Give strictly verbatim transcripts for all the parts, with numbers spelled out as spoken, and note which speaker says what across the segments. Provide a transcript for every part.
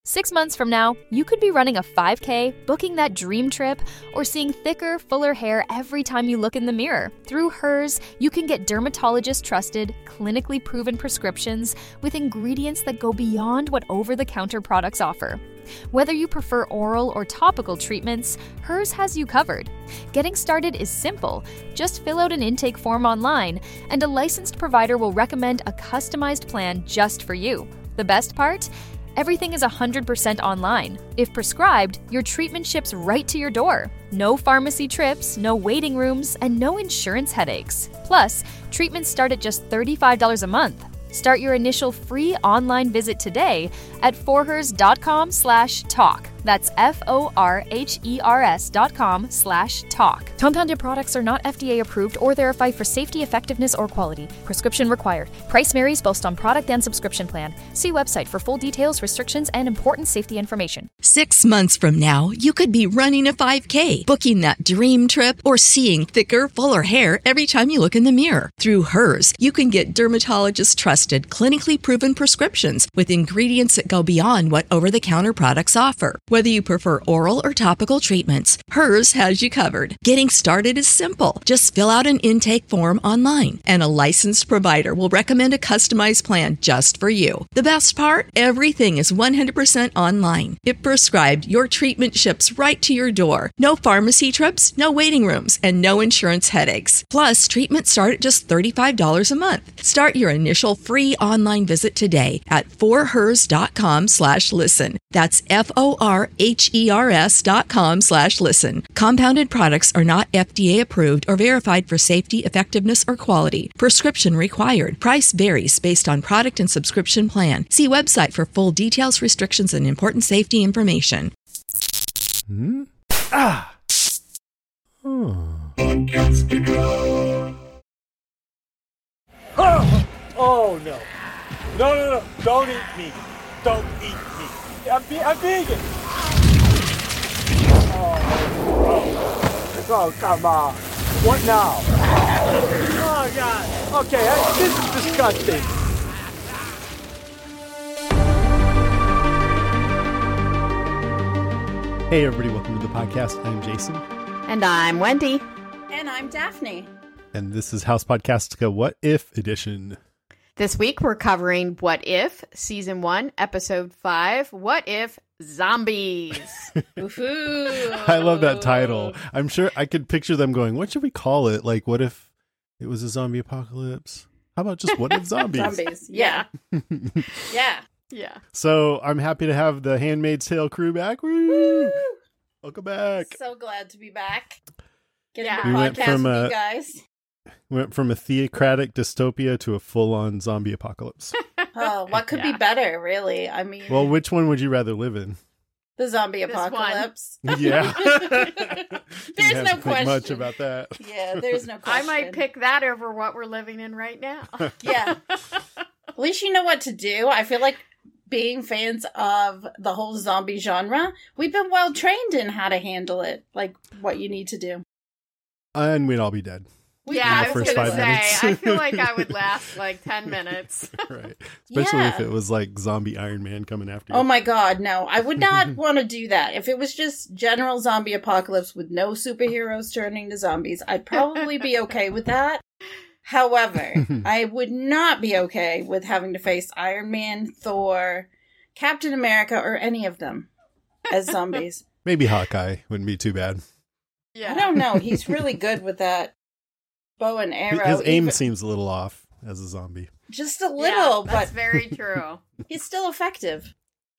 Speaker 1: Six months from now, you could be running a five K, booking that dream trip, or seeing thicker, fuller hair every time you look in the mirror. Through Hers, you can get dermatologist-trusted, clinically proven prescriptions with ingredients that go beyond what over-the-counter products offer. Whether you prefer oral or topical treatments, Hers has you covered. Getting started is simple. Just fill out an intake form online, and a licensed provider will recommend a customized plan just for you. The best part? Everything is one hundred percent online. If prescribed, your treatment ships right to your door. No pharmacy trips, no waiting rooms, and no insurance headaches. Plus, treatments start at just thirty-five dollars a month. Start your initial free online visit today at forhers.com slash talk. That's F-O-R-H-E-R-S dot com slash talk. Compounded products are not F D A approved or verified for safety, effectiveness, or quality. Prescription required. Price varies based on product and subscription plan. See website for full details, restrictions, and important safety information.
Speaker 2: Six months from now, you could be running a five K, booking that dream trip, or seeing thicker, fuller hair every time you look in the mirror. Through Hers, you can get dermatologist-trusted, clinically proven prescriptions with ingredients that go beyond what over-the-counter products offer. Whether you prefer oral or topical treatments, Hers has you covered. Getting started is simple. Just fill out an intake form online, and a licensed provider will recommend a customized plan just for you. The best part? Everything is one hundred percent online. If prescribed, your treatment ships right to your door. No pharmacy trips, no waiting rooms, and no insurance headaches. Plus, treatments start at just thirty-five dollars a month. Start your initial free online visit today at forhers.com slash listen. That's F-O-R-H-E-R-S dot com slash listen. Compounded products are not F D A approved or verified for safety, effectiveness, or quality. Prescription required. Price varies based on product and subscription plan. See website for full details, restrictions, and important safety information.
Speaker 3: Hmm? Ah! Oh.
Speaker 4: Oh! Oh, no. No, no, no. Don't eat me. Don't eat me. I'm, ve- I'm vegan. Oh, oh. Oh, come on. What now? Oh, God. Okay, I, this is disgusting.
Speaker 3: Hey, everybody. Welcome to the podcast. I'm Jason.
Speaker 5: And I'm Wendy.
Speaker 6: And I'm Daphne.
Speaker 3: And this is House Podcastica What If Edition.
Speaker 5: This week we're covering What If, Season one, Episode five, What If Zombies?
Speaker 3: I love that title. I'm sure I could picture them going, what should we call it? Like, what if it was a zombie apocalypse? How about just What If Zombies?
Speaker 6: Zombies, yeah. yeah.
Speaker 5: Yeah.
Speaker 3: So I'm happy to have the Handmaid's Tale crew back. Woo!
Speaker 6: Woo!
Speaker 3: Welcome back.
Speaker 6: So glad to be back. Getting
Speaker 5: Yeah.
Speaker 6: the
Speaker 3: We went
Speaker 6: podcast
Speaker 3: from,
Speaker 6: with
Speaker 3: uh,
Speaker 6: you guys.
Speaker 3: Went from a theocratic dystopia to a full-on zombie apocalypse.
Speaker 6: Oh, what could
Speaker 5: Yeah.
Speaker 6: be better, really? I mean,
Speaker 3: Well, which one would you rather live in?
Speaker 6: the zombie
Speaker 5: This one.
Speaker 6: apocalypse.
Speaker 3: Yeah.
Speaker 6: There's
Speaker 3: Didn't have
Speaker 6: no
Speaker 3: to think
Speaker 6: question.
Speaker 3: much about that.
Speaker 6: Yeah, there's no
Speaker 5: I
Speaker 6: question.
Speaker 5: might pick that over what we're living in right now.
Speaker 6: Yeah. At least you know what to do. I feel like being fans of the whole zombie genre, we've been well trained in how to handle it, like what you need to do.
Speaker 3: And we'd all be dead.
Speaker 6: We
Speaker 5: yeah,
Speaker 6: kind
Speaker 5: I
Speaker 6: of
Speaker 5: was
Speaker 3: first
Speaker 5: going to
Speaker 3: five
Speaker 5: say,
Speaker 3: minutes.
Speaker 5: I feel like I would last like ten minutes.
Speaker 3: Right. Especially if
Speaker 6: Yeah.
Speaker 3: it was like zombie Iron Man coming after you.
Speaker 6: Oh my god, no. I would not want to do that. If it was just general zombie apocalypse with no superheroes turning to zombies, I'd probably be okay with that. However, I would not be okay with having to face Iron Man, Thor, Captain America, or any of them as zombies.
Speaker 3: Maybe Hawkeye wouldn't be too bad.
Speaker 5: Yeah.
Speaker 6: I don't know. He's really good with that bow and arrow.
Speaker 3: His aim
Speaker 6: even-
Speaker 3: seems a little off as a zombie.
Speaker 6: just a little,
Speaker 5: Yeah, that's
Speaker 6: but
Speaker 5: very true.
Speaker 6: he's still effective.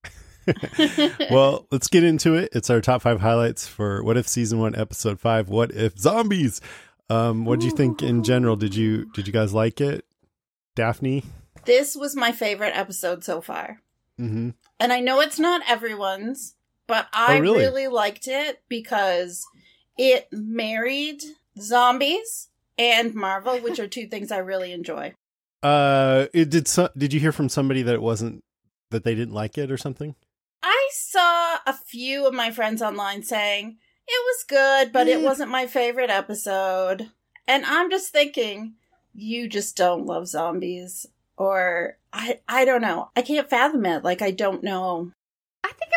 Speaker 3: Well, let's get into it. It's our top five highlights for What If Season One, Episode Five. What If Zombies? Um, what did you think in general? Did you did you guys like it, Daphne?
Speaker 6: This was my favorite episode so far.
Speaker 3: Mm-hmm.
Speaker 6: And I know it's not everyone's, but I
Speaker 3: Oh, really?
Speaker 6: really liked it because it married zombies and Marvel, which are two things I really enjoy.
Speaker 3: Uh, it did. So, did you hear from somebody that it wasn't that they didn't like it or something?
Speaker 6: I saw a few of my friends online saying it was good, but it
Speaker 3: Eh.
Speaker 6: wasn't my favorite episode. And I'm just thinking, you just don't love zombies. Or, I, I don't know. I can't fathom it. Like, I don't know.
Speaker 5: I think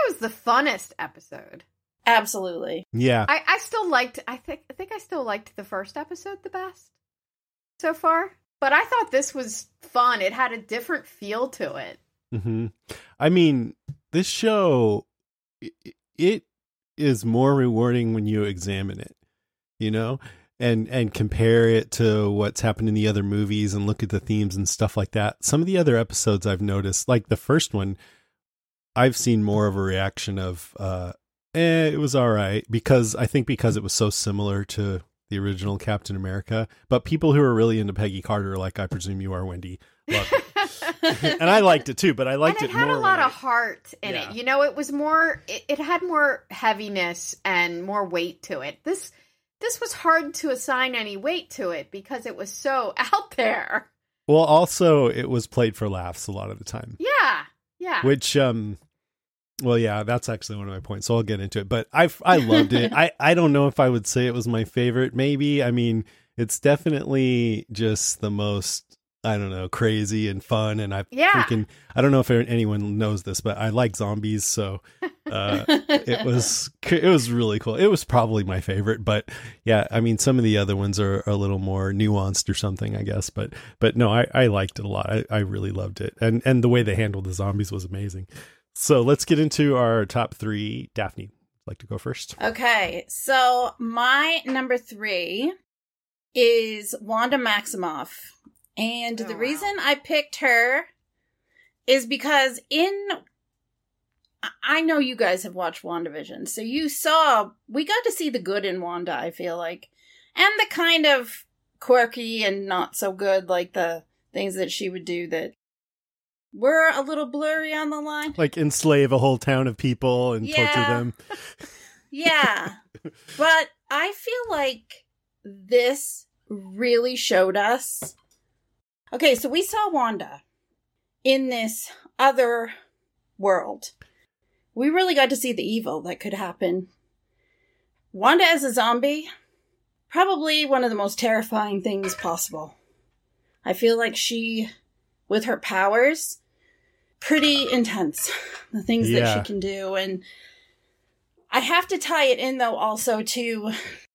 Speaker 5: it was the funnest episode.
Speaker 6: Absolutely.
Speaker 3: Yeah.
Speaker 5: I, I still liked, I think, I think I still liked the first episode the best so far. But I thought this was fun. It had a different feel to it.
Speaker 3: Mm-hmm. I mean, this show, it, it is more rewarding when you examine it, you know, and, and compare it to what's happened in the other movies and look at the themes and stuff like that. Some of the other episodes I've noticed, like the first one, I've seen more of a reaction of, uh, eh, it was all right, because I think because it was so similar to the original Captain America. But people who are really into Peggy Carter, like I presume you are, Wendy, loved it. And I liked it too, but I liked
Speaker 5: and
Speaker 3: it,
Speaker 5: it had
Speaker 3: more
Speaker 5: a lot
Speaker 3: when
Speaker 5: of
Speaker 3: I-
Speaker 5: heart in
Speaker 3: Yeah.
Speaker 5: it. You know, it was more, it, it had more heaviness and more weight to it. This, this was hard to assign any weight to it because it was so out there.
Speaker 3: Well, also it was played for laughs a lot of the time,
Speaker 5: Yeah. Yeah.
Speaker 3: which, um, well, yeah, that's actually one of my points. So I'll get into it, but I, I loved it. I, I don't know if I would say it was my favorite. Maybe. I mean, it's definitely just the most, I don't know, crazy and fun. And I
Speaker 5: Yeah.
Speaker 3: freaking, I don't know if anyone knows this, but I like zombies. So, uh, it was, it was really cool. It was probably my favorite, but yeah, I mean, some of the other ones are a little more nuanced or something, I guess, but, but no, I, I liked it a lot. I, I really loved it. And, and the way they handled the zombies was amazing. So let's get into our top three. Daphne, like to go first?
Speaker 6: Okay, so my number three is Wanda Maximoff. And
Speaker 5: Oh,
Speaker 6: the
Speaker 5: wow.
Speaker 6: reason I picked her is because in... I- I know you guys have watched WandaVision, so you saw... We got to see the good in Wanda, I feel like. And the kind of quirky and not so good, like the things that she would do that were a little blurry on the line.
Speaker 3: Like enslave a whole town of people and torture
Speaker 6: Yeah.
Speaker 3: them.
Speaker 6: Yeah. But I feel like this really showed us. Okay, so we saw Wanda in this other world. We really got to see the evil that could happen. Wanda as a zombie, probably one of the most terrifying things possible. I feel like she, with her powers, pretty intense. The things that
Speaker 3: Yeah.
Speaker 6: she can do. And I have to tie it in, though, also to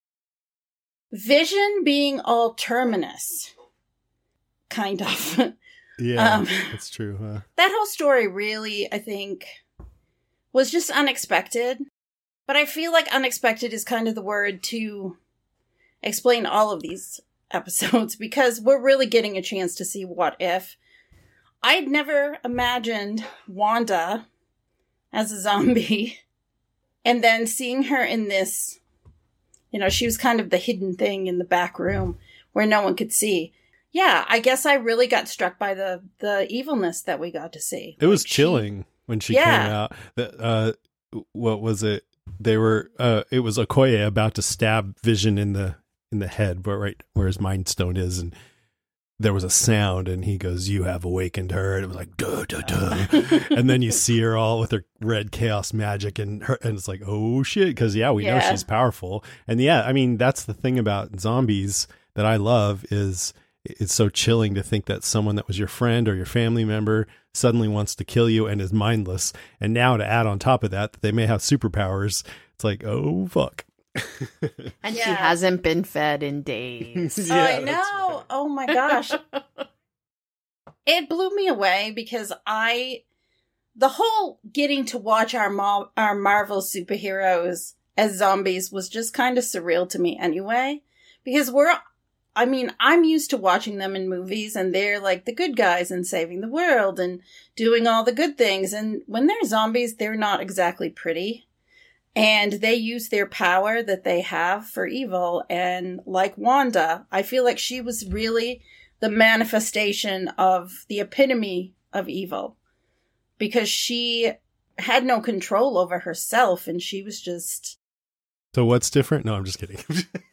Speaker 6: Vision being all terminus. Kind of.
Speaker 3: Yeah,
Speaker 6: Um,
Speaker 3: that's true. Huh?
Speaker 6: That whole story really, I think, was just unexpected. But I feel like unexpected is kind of the word to explain all of these episodes, because we're really getting a chance to see what if. I'd never imagined Wanda as a zombie, and then seeing her in this, you know, she was kind of the hidden thing in the back room where no one could see. Yeah, I guess I really got struck by the, the evilness that we got to see.
Speaker 3: It was
Speaker 6: Like, she-
Speaker 3: chilling when she
Speaker 6: Yeah.
Speaker 3: came out. The, uh, what was it? They were. Uh, it was Okoye about to stab Vision in the in the head, but right where his mind stone is, and there was a sound, and he goes, "You have awakened her," and it was like, "Duh, duh, duh," and then you see her all with her red chaos magic, and her, and it's like, "Oh shit!" Because yeah, we know
Speaker 6: Yeah.
Speaker 3: she's powerful, and yeah, I mean that's the thing about zombies that I love is. It's so chilling to think that someone that was your friend or your family member suddenly wants to kill you and is mindless. And now to add on top of that, that they may have superpowers. It's like, oh, fuck.
Speaker 5: And she
Speaker 6: Yeah.
Speaker 5: hasn't been fed in days.
Speaker 3: Yeah,
Speaker 6: I
Speaker 3: that's
Speaker 6: know.
Speaker 3: right.
Speaker 6: Oh my gosh. It blew me away because I, the whole getting to watch our Mar- our Marvel superheroes as zombies was just kind of surreal to me anyway. Because we're, I mean, I'm used to watching them in movies and they're like the good guys and saving the world and doing all the good things. And when they're zombies, they're not exactly pretty. And they use their power that they have for evil. And like Wanda, I feel like she was really the manifestation of the epitome of evil. Because she had no control over herself and she was just...
Speaker 3: So what's different? No, I'm just kidding.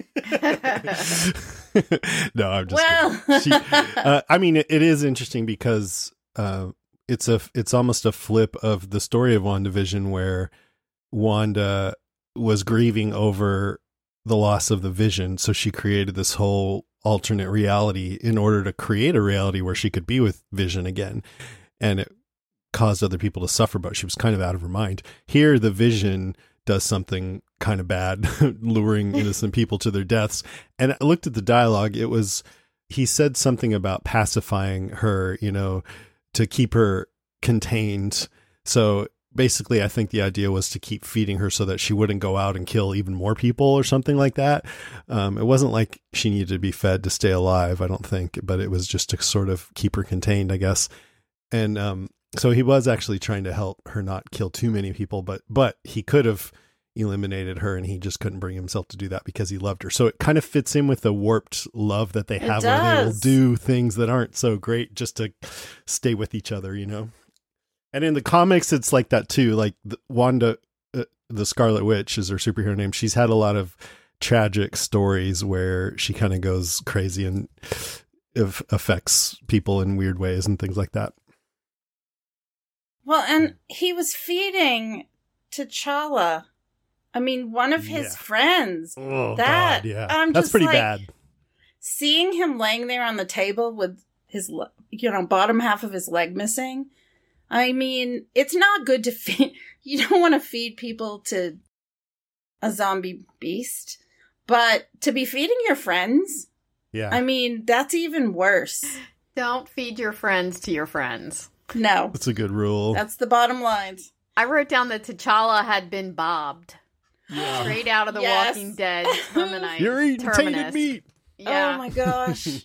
Speaker 3: No, I'm just
Speaker 6: Well...
Speaker 3: kidding. She, uh, I mean, it, it is interesting because uh, it's a it's almost a flip of the story of WandaVision where Wanda was grieving over the loss of the Vision, so she created this whole alternate reality in order to create a reality where she could be with Vision again. And it caused other people to suffer, but she was kind of out of her mind. Here, the Vision does something kind of bad, luring innocent people to their deaths. And I looked at the dialogue. It was, he said something about pacifying her, you know, to keep her contained. So basically, I think the idea was to keep feeding her so that she wouldn't go out and kill even more people or something like that. Um, it wasn't like she needed to be fed to stay alive, I don't think, but it was just to sort of keep her contained, I guess. And um, so he was actually trying to help her not kill too many people, but but he could have eliminated her, and he just couldn't bring himself to do that because he loved her. So it kind of fits in with the warped love that they have, where they will do things that aren't so great just to stay with each other, you know? And in the comics, it's like that too. Like the, Wanda, uh, the Scarlet Witch is her superhero name. She's had a lot of tragic stories where she kind of goes crazy and it affects people in weird ways and things like that.
Speaker 6: Well, and he was feeding T'Challa. I mean, one of his
Speaker 3: Yeah.
Speaker 6: friends.
Speaker 3: Oh,
Speaker 6: that
Speaker 3: God, yeah.
Speaker 6: I'm
Speaker 3: That's
Speaker 6: just
Speaker 3: pretty
Speaker 6: like,
Speaker 3: bad.
Speaker 6: Seeing him laying there on the table with his, le- you know, bottom half of his leg missing. I mean, it's not good to feed. You don't want to feed people to a zombie beast, but to be feeding your friends.
Speaker 3: Yeah.
Speaker 6: I mean, that's even worse.
Speaker 5: Don't feed your friends to your friends.
Speaker 6: No,
Speaker 3: That's a good rule.
Speaker 6: that's the bottom line.
Speaker 5: I wrote down that T'Challa had been bobbed.
Speaker 3: Yeah.
Speaker 5: Straight out of The
Speaker 6: Yes.
Speaker 5: Walking Dead termini-
Speaker 3: You're eating
Speaker 5: terminus.
Speaker 3: tainted meat.
Speaker 5: Yeah.
Speaker 6: Oh my gosh.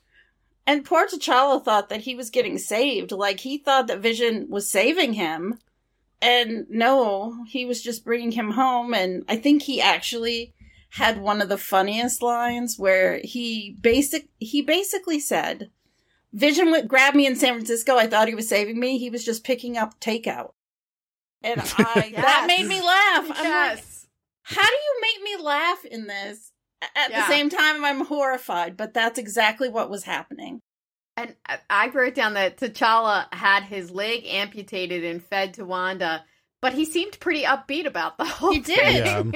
Speaker 6: And poor T'Challa thought that he was getting saved. Like, he thought that Vision was saving him. And no, he was just bringing him home. And I think he actually had one of the funniest lines where he basic he basically said, Vision would grab me in San Francisco. I thought he was saving me. He was just picking up takeout. And I that
Speaker 5: Yes.
Speaker 6: made me laugh. I'm like,
Speaker 5: Yes.
Speaker 6: how do you make me laugh in this? At
Speaker 5: Yeah.
Speaker 6: the same time, I'm horrified, but that's exactly what was happening.
Speaker 5: And I- I wrote down that T'Challa had his leg amputated and fed to Wanda, but he seemed pretty upbeat about the whole
Speaker 6: He did.
Speaker 5: thing.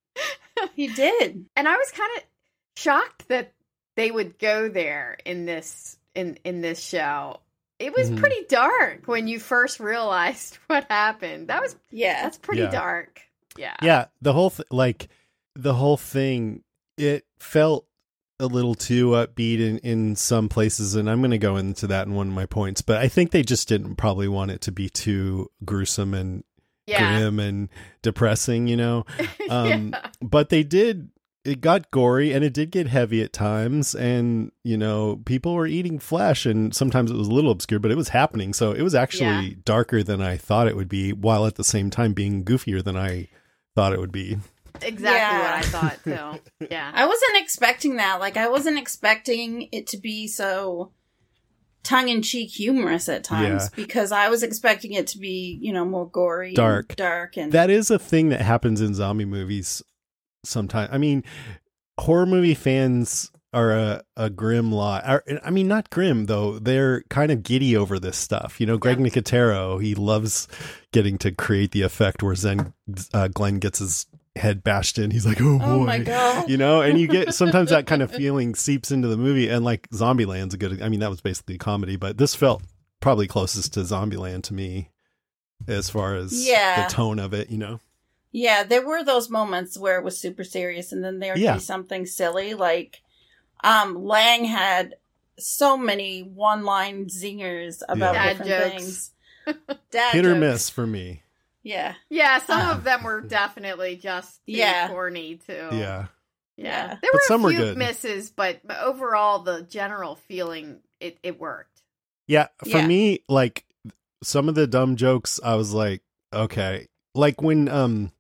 Speaker 6: He did.
Speaker 5: And I was kind of shocked that they would go there in this in in this show. It was
Speaker 3: Mhm.
Speaker 5: pretty dark when you first realized what happened. That was
Speaker 6: Yeah.
Speaker 5: that's pretty
Speaker 3: Yeah.
Speaker 5: dark. Yeah.
Speaker 3: Yeah. The whole, th- like, the whole thing, it felt a little too upbeat in, in some places, and I'm going to go into that in one of my points, but I think they just didn't probably want it to be too gruesome and
Speaker 5: Yeah.
Speaker 3: grim and depressing, you know? Um,
Speaker 5: Yeah.
Speaker 3: But they did, it got gory and it did get heavy at times, and, you know, people were eating flesh, and sometimes it was a little obscure, but it was happening. So it was actually
Speaker 5: Yeah.
Speaker 3: darker than I thought it would be, while at the same time being goofier than I thought it would be.
Speaker 5: Exactly
Speaker 6: Yeah.
Speaker 5: what I thought too. Yeah.
Speaker 6: I wasn't expecting that. Like, I wasn't expecting it to be so tongue-in-cheek humorous at times,
Speaker 3: Yeah.
Speaker 6: because I was expecting it to be, you know, more gory,
Speaker 3: Dark.
Speaker 6: and dark, and
Speaker 3: That is a thing that happens in zombie movies sometimes. I mean, horror movie fans are a, a grim lot. Are- I mean, not grim, though. They're kind of giddy over this stuff. You know, Greg Nicotero, he loves getting to create the effect where Zen, uh, Glenn gets his head bashed in. He's like, oh boy.
Speaker 6: oh my god,
Speaker 3: You know, and you get sometimes that kind of feeling seeps into the movie, and like Zombieland's a good, I mean, that was basically a comedy, but this felt probably closest to Zombieland to me as far as
Speaker 6: Yeah.
Speaker 3: the tone of it, you know?
Speaker 6: yeah. There were those moments where it was super serious, and then there would
Speaker 3: Yeah.
Speaker 6: be something silly. Like, um, Lang had so many one-line zingers about
Speaker 5: Dad
Speaker 6: different
Speaker 5: jokes.
Speaker 6: things. Dad
Speaker 3: Hit or
Speaker 6: jokes.
Speaker 3: miss for me.
Speaker 6: Yeah,
Speaker 5: Yeah, some of them were definitely just too
Speaker 6: Yeah.
Speaker 5: corny too.
Speaker 3: Yeah.
Speaker 5: Yeah.
Speaker 6: Yeah.
Speaker 5: There
Speaker 3: But
Speaker 5: were
Speaker 3: some
Speaker 5: a
Speaker 3: were
Speaker 5: few
Speaker 3: good.
Speaker 5: misses, but, but overall the general feeling it, it worked.
Speaker 3: Yeah. For
Speaker 6: Yeah.
Speaker 3: me, like some of the dumb jokes, I was like, okay. Like when, um,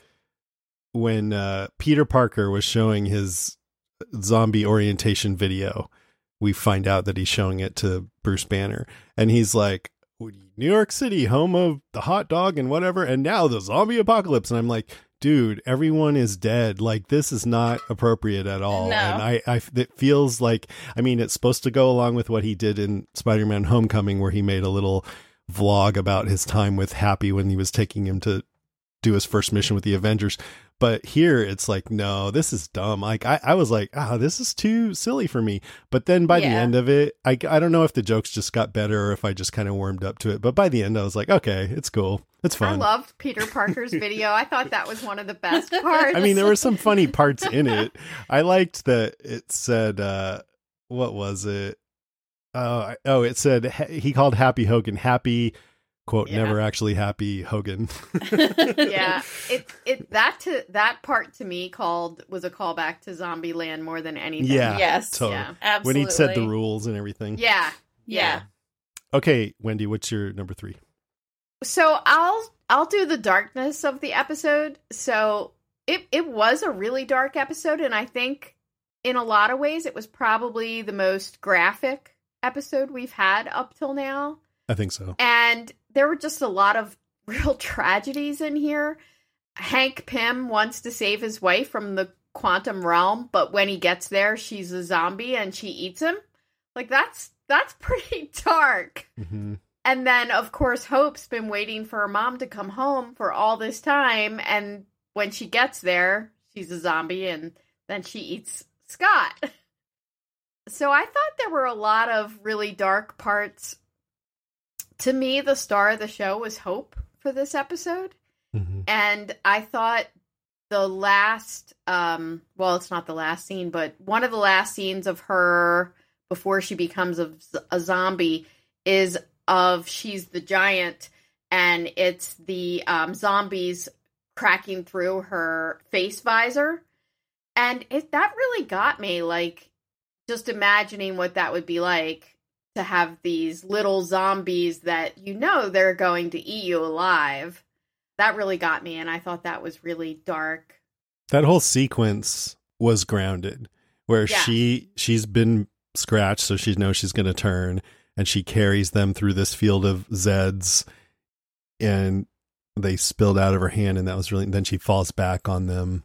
Speaker 3: when, uh, Peter Parker was showing his zombie orientation video, we find out that he's showing it to Bruce Banner, and he's like, New York City, home of the hot dog and whatever, and now the zombie apocalypse. And I'm like, dude, everyone is dead. Like, this is not appropriate at all.
Speaker 6: No.
Speaker 3: And I, I, it feels like, I mean, it's supposed to go along with what he did in Spider-Man Homecoming, where he made a little vlog about his time with Happy when he was taking him to do his first mission with the Avengers. But here it's like, no, this is dumb. Like I, I was like, ah, oh, this is too silly for me. But then by
Speaker 6: Yeah.
Speaker 3: the end of it, I, I don't know if the jokes just got better or if I just kind of warmed up to it. But by the end, I was like, okay, it's cool. It's
Speaker 5: I
Speaker 3: fun.
Speaker 5: loved Peter Parker's video. I thought that was one of the best parts.
Speaker 3: I mean, there were some funny parts in it. I liked that it said, uh, what was it? Uh, oh, it said, he called Happy Hogan Happy, quote,
Speaker 5: Yeah.
Speaker 3: never actually happy Hogan.
Speaker 5: yeah, it it that to that part to me called was a callback to Zombieland more than anything.
Speaker 3: Yeah.
Speaker 6: Yes.
Speaker 3: Totally.
Speaker 5: Yeah.
Speaker 6: Absolutely.
Speaker 3: When he said the rules and everything.
Speaker 5: Yeah.
Speaker 6: Yeah.
Speaker 3: Okay, Wendy, what's your number three?
Speaker 5: So I'll I'll do the darkness of the episode. So it it was a really dark episode, and I think in a lot of ways it was probably the most graphic episode we've had up till now.
Speaker 3: I think so.
Speaker 5: And there were just a lot of real tragedies in here. Hank Pym wants to save his wife from the quantum realm, but when he gets there, she's a zombie and she eats him. Like that's that's pretty dark.
Speaker 3: Mm-hmm.
Speaker 5: And then, of course, Hope's been waiting for her mom to come home for all this time. And when she gets there, she's a zombie and then she eats Scott. So I thought there were a lot of really dark parts. To me, the star of the show was Hope for this episode.
Speaker 3: Mm-hmm.
Speaker 5: And I thought the last, um, well, it's not the last scene, but one of the last scenes of her before she becomes a, a zombie is of she's the giant, and it's the um, zombies cracking through her face visor. And it that really got me, like, just imagining what that would be like to have these little zombies that you know they're going to eat you alive. That really got me, and I thought that was really dark.
Speaker 3: That whole sequence was grounded, where
Speaker 5: Yeah.
Speaker 3: she she's been scratched, so she knows she's going to turn, and she carries them through this field of Zeds, and they spilled out of her hand, and that was really. Then she falls back on them.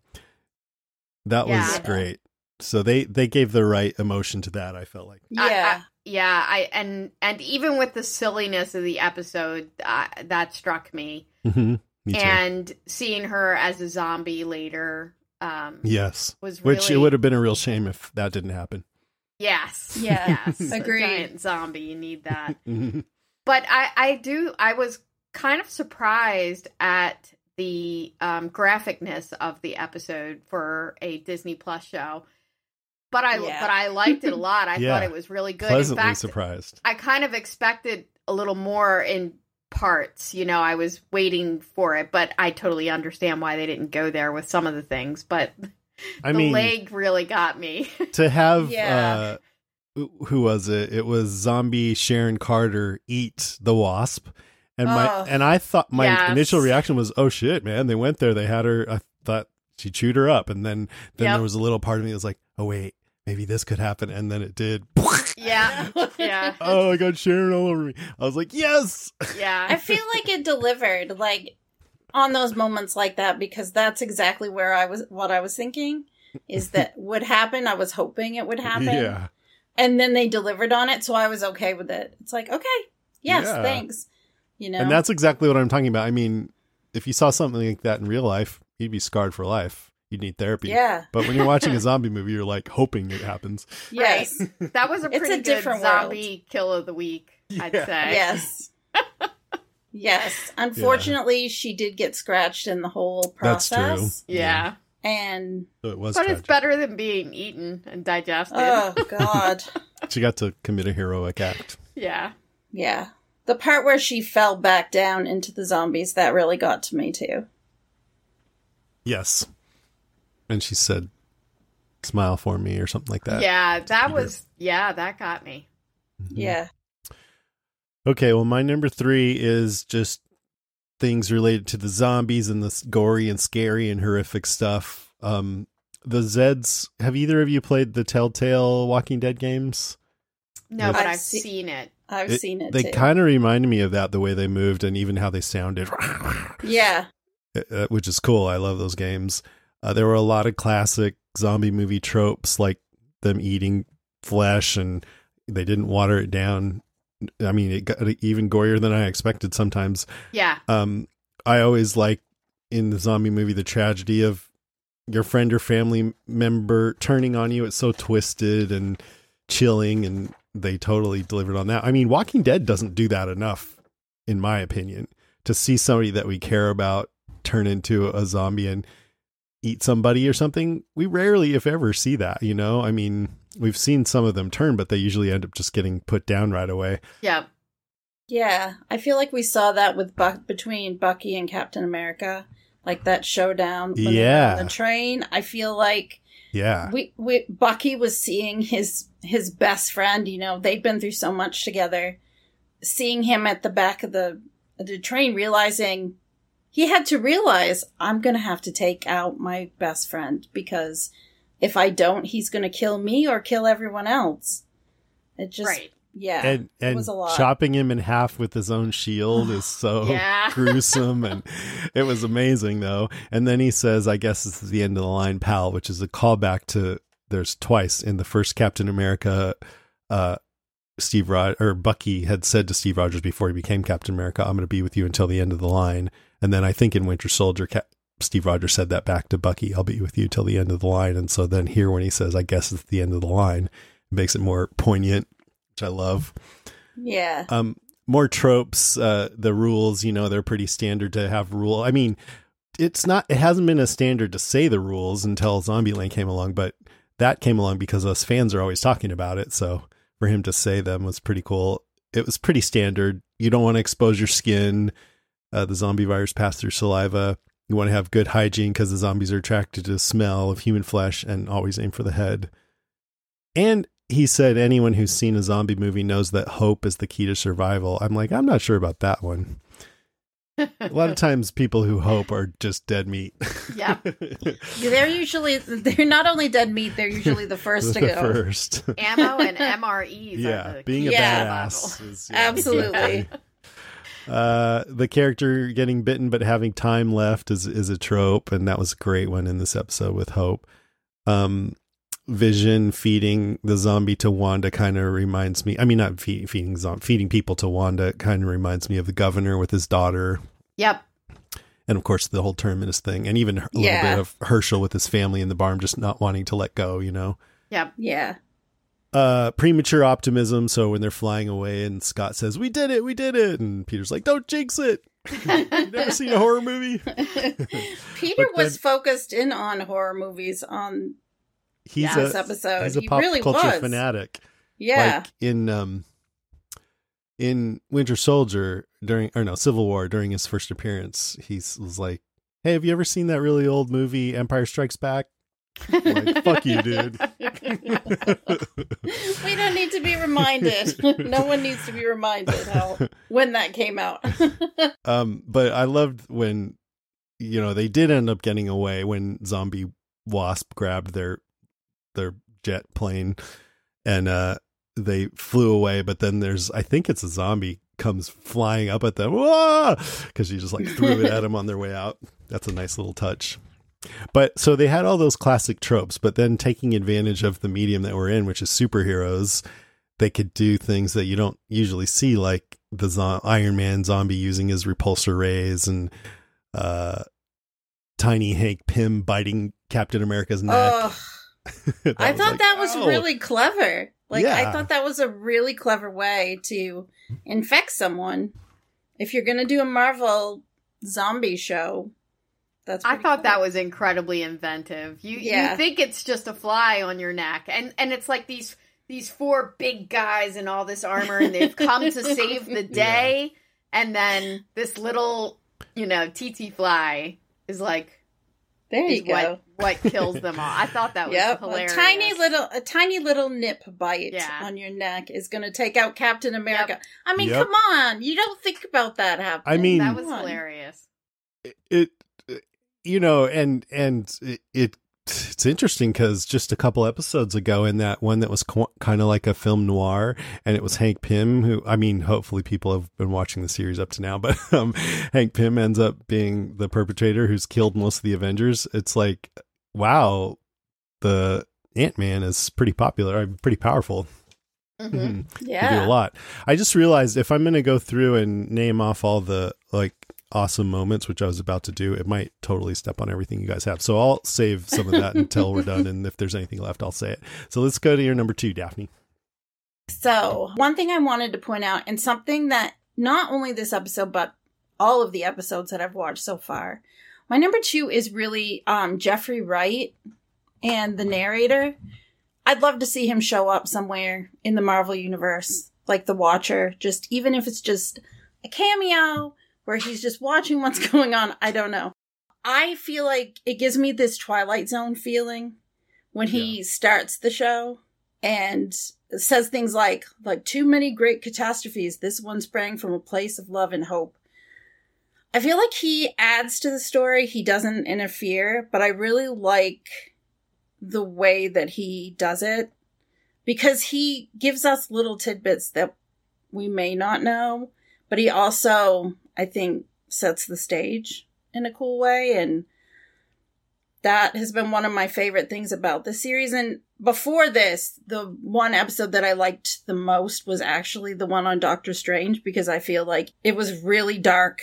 Speaker 3: That
Speaker 5: Yeah.
Speaker 3: was great. So they they gave the right emotion to that. I felt like.
Speaker 5: I-
Speaker 6: Yeah.
Speaker 5: I- yeah, I and and even with the silliness of the episode, uh, that struck me.
Speaker 3: Mm-hmm. Me too.
Speaker 5: And seeing her as a zombie later, um,
Speaker 3: Yes,
Speaker 5: was really
Speaker 3: which it would have been a real shame if that didn't happen.
Speaker 5: yes,
Speaker 6: Yeah.
Speaker 5: yes,
Speaker 6: Agreed.
Speaker 5: A giant zombie, you need that.
Speaker 3: Mhm.
Speaker 5: But I, I do, I was kind of surprised at the um, graphicness of the episode for a Disney Plus show. But I,
Speaker 6: Yeah.
Speaker 5: but I liked it a lot. I
Speaker 3: Yeah.
Speaker 5: thought it was really good.
Speaker 3: Pleasantly
Speaker 5: In fact,
Speaker 3: surprised.
Speaker 5: I kind of expected a little more in parts. You know, I was waiting for it, but I totally understand why they didn't go there with some of the things. But
Speaker 3: I
Speaker 5: the
Speaker 3: mean,
Speaker 5: leg really got me.
Speaker 3: to have
Speaker 6: Yeah.
Speaker 3: uh who was it? It was zombie Sharon Carter eat the wasp. And my
Speaker 6: Oh.
Speaker 3: and I thought my
Speaker 5: Yes.
Speaker 3: initial reaction was, oh shit, man, they went there, they had her. I thought she chewed her up, and then then
Speaker 5: Yep.
Speaker 3: there was a little part of me that was like, oh wait, maybe this could happen, and then it did.
Speaker 5: yeah, yeah,
Speaker 3: Oh, I got Sharon all over me. I was like, yes.
Speaker 5: yeah.
Speaker 6: I feel like it delivered, like, on those moments like that, because that's exactly where I was, what I was thinking is that would happen. I was hoping it would happen.
Speaker 3: Yeah.
Speaker 6: And then they delivered on it, so I was okay with it. It's like, okay, yes,
Speaker 3: Yeah.
Speaker 6: thanks. You know?
Speaker 3: And that's exactly what I'm talking about. I mean, if you saw something like that in real life, you'd be scarred for life. You'd need therapy.
Speaker 6: yeah.
Speaker 3: But when you're watching a zombie movie, you're like hoping it happens.
Speaker 6: Yes.
Speaker 5: That was a
Speaker 6: It's a
Speaker 5: pretty good
Speaker 6: different
Speaker 5: zombie kill of the week, I'd
Speaker 3: Yeah.
Speaker 5: say.
Speaker 6: Yes. Yes. Unfortunately, she did get scratched in the whole
Speaker 3: That's
Speaker 6: process.
Speaker 3: true.
Speaker 5: Yeah.
Speaker 6: And,
Speaker 3: So it was
Speaker 5: But
Speaker 3: tragic.
Speaker 5: it's better than being eaten and digested.
Speaker 6: oh, God.
Speaker 3: She got to commit a heroic act.
Speaker 5: Yeah.
Speaker 6: Yeah. The part where she fell back down into the zombies, that really got to me, too.
Speaker 3: Yes. And she said, smile for me or something like that.
Speaker 5: Yeah, that
Speaker 3: Peter.
Speaker 5: was, yeah, that got me.
Speaker 6: Yeah.
Speaker 3: Okay, well, my number three is just things related to the zombies and the gory and scary and horrific stuff. Um, the Zeds, have either of you played the Telltale Walking Dead games?
Speaker 5: No, but
Speaker 6: I've
Speaker 5: I've
Speaker 6: se-
Speaker 5: seen it.
Speaker 6: I've
Speaker 3: It-
Speaker 6: seen it,
Speaker 3: They
Speaker 6: too.
Speaker 3: kind of reminded me of that, the way they moved and even how they sounded,
Speaker 6: Yeah.
Speaker 3: uh, which is cool. I love those games. Uh, there were a lot of classic zombie movie tropes, like them eating flesh, and they didn't water it down. I mean, it got even gorier than I expected sometimes.
Speaker 5: Yeah.
Speaker 3: Um, I always like in the zombie movie, the tragedy of your friend or family member turning on you. It's so twisted and chilling, and they totally delivered on that. I mean, Walking Dead doesn't do that enough, in my opinion, to see somebody that we care about turn into a zombie and eat somebody or something. We rarely, if ever, see that, you know? I mean, we've seen some of them turn, but they usually end up just getting put down right away.
Speaker 5: Yeah.
Speaker 6: Yeah, I feel like we saw that with Buck between Bucky and Captain America, like that showdown when
Speaker 3: yeah.
Speaker 6: they were on the train. I feel like
Speaker 3: yeah,
Speaker 6: we, we Bucky was seeing his his best friend. You know, they've been through so much together. Seeing him at the back of the the train, realizing he had to realize, I'm going to have to take out my best friend, because if I don't, he's going to kill me or kill everyone else. It just.
Speaker 5: Right.
Speaker 6: Yeah,
Speaker 3: and and
Speaker 6: it was a lot.
Speaker 3: Chopping him in half with his own shield is so
Speaker 5: Yeah.
Speaker 3: gruesome, and it was amazing though. And then he says, "I guess this is the end of the line, pal," which is a callback to there's twice in the first Captain America. Uh, Steve Rod or Bucky had said to Steve Rogers before he became Captain America, "I'm going to be with you until the end of the line." And then I think in Winter Soldier, Cap- Steve Rogers said that back to Bucky, "I'll be with you till the end of the line." And so then here, when he says, "I guess it's the end of the line," it makes it more poignant, which I love.
Speaker 6: Yeah.
Speaker 3: Um, more tropes, uh, the rules, you know, they're pretty standard to have rule. I mean, it's not, it hasn't been a standard to say the rules until Zombieland came along, but that came along because us fans are always talking about it. So for him to say them was pretty cool. It was pretty standard. You don't want to expose your skin. Uh, the zombie virus passed through saliva. You want to have good hygiene because the zombies are attracted to the smell of human flesh, and always aim for the head. And he said anyone who's seen a zombie movie knows that hope is the key to survival. I'm like, I'm not sure about that one. A lot of times people who hope are just dead meat.
Speaker 5: Yeah.
Speaker 6: They're usually, they're not only dead meat, they're usually the first to
Speaker 3: the
Speaker 6: go.
Speaker 3: First.
Speaker 5: Ammo and M R Es.
Speaker 3: Yeah,
Speaker 5: are the
Speaker 3: being
Speaker 5: key
Speaker 3: a
Speaker 5: to
Speaker 6: Yeah.
Speaker 3: badass. Is, yeah,
Speaker 6: Absolutely.
Speaker 3: Uh, the character getting bitten but having time left is is a trope, and that was a great one in this episode with Hope. Um, Vision feeding the zombie to Wanda kind of reminds me. I mean, not feed, feeding zom- feeding people to Wanda kind of reminds me of the governor with his daughter.
Speaker 5: Yep.
Speaker 3: And of course, the whole Terminus thing, and even a little
Speaker 6: Yeah.
Speaker 3: bit of Herschel with his family in the barn, just not wanting to let go. You know.
Speaker 5: Yep.
Speaker 6: Yeah.
Speaker 3: Uh, premature optimism. So when they're flying away and Scott says, "We did it, we did it," and Peter's like, "Don't jinx it." You've never seen a horror movie?
Speaker 6: Peter
Speaker 3: But
Speaker 6: was
Speaker 3: then-
Speaker 6: focused in on horror movies on
Speaker 3: He's
Speaker 6: Yeah,
Speaker 3: a
Speaker 6: this episode.
Speaker 3: he's a
Speaker 6: He
Speaker 3: pop
Speaker 6: really
Speaker 3: culture
Speaker 6: was.
Speaker 3: fanatic.
Speaker 6: yeah.
Speaker 3: Like in um in Winter Soldier during or no Civil War during his first appearance, he was like, "Hey, have you ever seen that really old movie Empire Strikes Back?" I'm like, "Fuck you, dude."
Speaker 6: We don't need to be reminded. No one needs to be reminded how when that came out.
Speaker 3: Um, but I loved when, you know, they did end up getting away when Zombie Wasp grabbed their their jet plane and uh they flew away, but then there's I think it's a zombie comes flying up at them, because she just like threw it at them on their way out. That's a nice little touch. But so they had all those classic tropes, but then taking advantage of the medium that we're in, which is superheroes, they could do things that you don't usually see, like the zo- Iron Man zombie using his repulsor rays, and uh Tiny Hank Pym biting Captain America's neck.
Speaker 6: Ugh.
Speaker 3: That
Speaker 6: I
Speaker 3: was
Speaker 6: thought
Speaker 3: like,
Speaker 6: that was
Speaker 3: oh.
Speaker 6: really clever. Like,
Speaker 3: Yeah.
Speaker 6: I thought that was a really clever way to infect someone. If you're going to do a Marvel zombie show, that's
Speaker 5: I
Speaker 6: pretty
Speaker 5: thought
Speaker 6: cool.
Speaker 5: that was incredibly inventive. You
Speaker 6: Yeah.
Speaker 5: you think it's just a fly on your neck, and and it's like these these four big guys in all this armor, and they've come to save the day, and then this little, you know, T T fly is like
Speaker 6: There you
Speaker 5: is
Speaker 6: go.
Speaker 5: what what kills them all. I thought that was
Speaker 6: Yep,
Speaker 5: hilarious.
Speaker 6: a tiny little, a tiny little nip bite
Speaker 5: Yeah.
Speaker 6: on your neck is going to take out Captain America.
Speaker 5: Yep.
Speaker 6: I mean,
Speaker 3: Yep.
Speaker 6: come on, you don't think about that happening.
Speaker 3: I mean,
Speaker 5: That was
Speaker 6: Come on.
Speaker 5: hilarious.
Speaker 3: it, you know, and and it, it it's interesting because just a couple episodes ago, in that one that was qu- kind of like a film noir, and it was Hank Pym, who, I mean, hopefully people have been watching the series up to now, but um, Hank Pym ends up being the perpetrator who's killed most of the Avengers. It's like, wow, the Ant-Man is pretty popular, I'm pretty powerful.
Speaker 5: Mhm.
Speaker 3: Mhm. You do
Speaker 6: Yeah.
Speaker 3: a lot. I just realized if I'm going to go through and name off all the like awesome moments, which I was about to do, it might totally step on everything you guys have. So I'll save some of that until we're done. And if there's anything left, I'll say it. So let's go to your number two, Daphne.
Speaker 6: So one thing I wanted to point out, and something that not only this episode, but all of the episodes that I've watched so far, my number two is really um, Jeffrey Wright and the narrator. I'd love to see him show up somewhere in the Marvel Universe, like the Watcher, just even if it's just a cameo where he's just watching what's going on. I don't know. I feel like it gives me this Twilight Zone feeling when he yeah. starts the show and says things like, like too many great catastrophes. This one sprang from a place of love and hope. I feel like he adds to the story. He doesn't interfere, but I really like the way that he does it because he gives us little tidbits that we may not know, but he also, I think, sets the stage in a cool way. And that has been one of my favorite things about the series. And before this, the one episode that I liked the most was actually the one on Doctor Strange, because I feel like it was really dark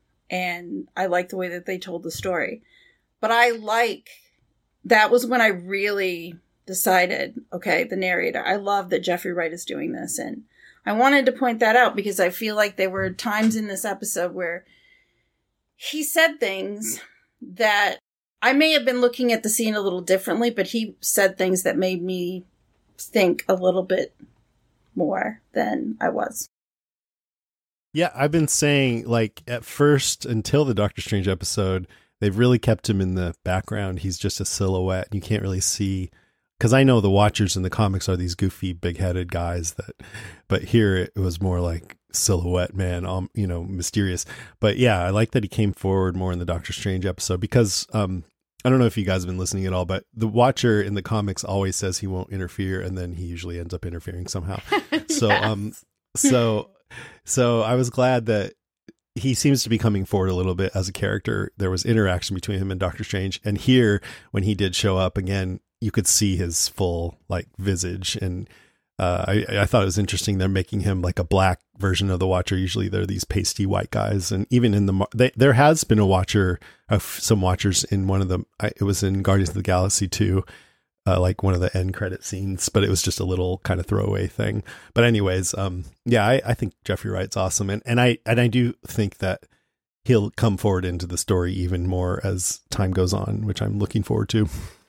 Speaker 6: and I like the way that they told the story. But I like, that was when I really decided, okay, the narrator, I love that Jeffrey Wright is doing this. And I wanted to point that out because I feel like there were times in this episode where he said things that I may have been looking at the scene a little differently, but he said things that made me think a little bit more than I was.
Speaker 3: Yeah, I've been saying, like, at first, until the Doctor Strange episode, they've really kept him in the background. He's just a silhouette. You can't really see, because I know the Watchers in the comics are these goofy, big-headed guys that, but here it was more like silhouette man, um, you know, mysterious. But yeah, I like that he came forward more in the Doctor Strange episode because, um, I don't know if you guys have been listening at all, but the Watcher in the comics always says he won't interfere, and then he usually ends up interfering somehow. So, yes. um, so, so I was glad that he seems to be coming forward a little bit as a character. There was interaction between him and Doctor Strange, and here, when he did show up again, you could see his full like visage, and uh, I, I thought it was interesting. They're making him like a black version of the Watcher. Usually they're these pasty white guys. And even in the, they, there has been a Watcher, of some Watchers in one of them. I, it was in Guardians of the Galaxy two, uh, like one of the end credit scenes, but it was just a little kind of throwaway thing. But anyways, um, yeah, I, I think Jeffrey Wright's awesome. And, and I, and I do think that he'll come forward into the story even more as time goes on, which I'm looking forward to.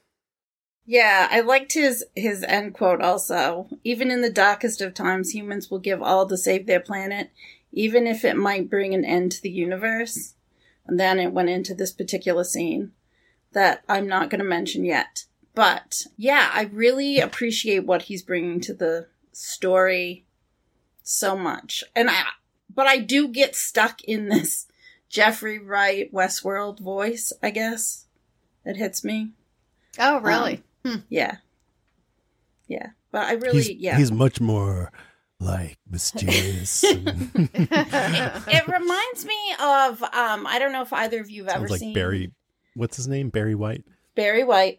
Speaker 6: Yeah, I liked his, his end quote also. Even in the darkest of times, humans will give all to save their planet, even if it might bring an end to the universe. And then it went into this particular scene that I'm not going to mention yet. But yeah, I really appreciate what he's bringing to the story so much. And I, but I do get stuck in this Jeffrey Wright Westworld voice, I guess. It hits me.
Speaker 5: Oh, really?
Speaker 6: Um, Hmm. Yeah. Yeah. But I really,
Speaker 3: he's,
Speaker 6: yeah.
Speaker 3: He's much more like mysterious.
Speaker 6: it, it reminds me of, um, I don't know if either of you have
Speaker 3: Sounds
Speaker 6: ever
Speaker 3: like
Speaker 6: seen.
Speaker 3: Barry, what's his name? Barry White?
Speaker 6: Barry White.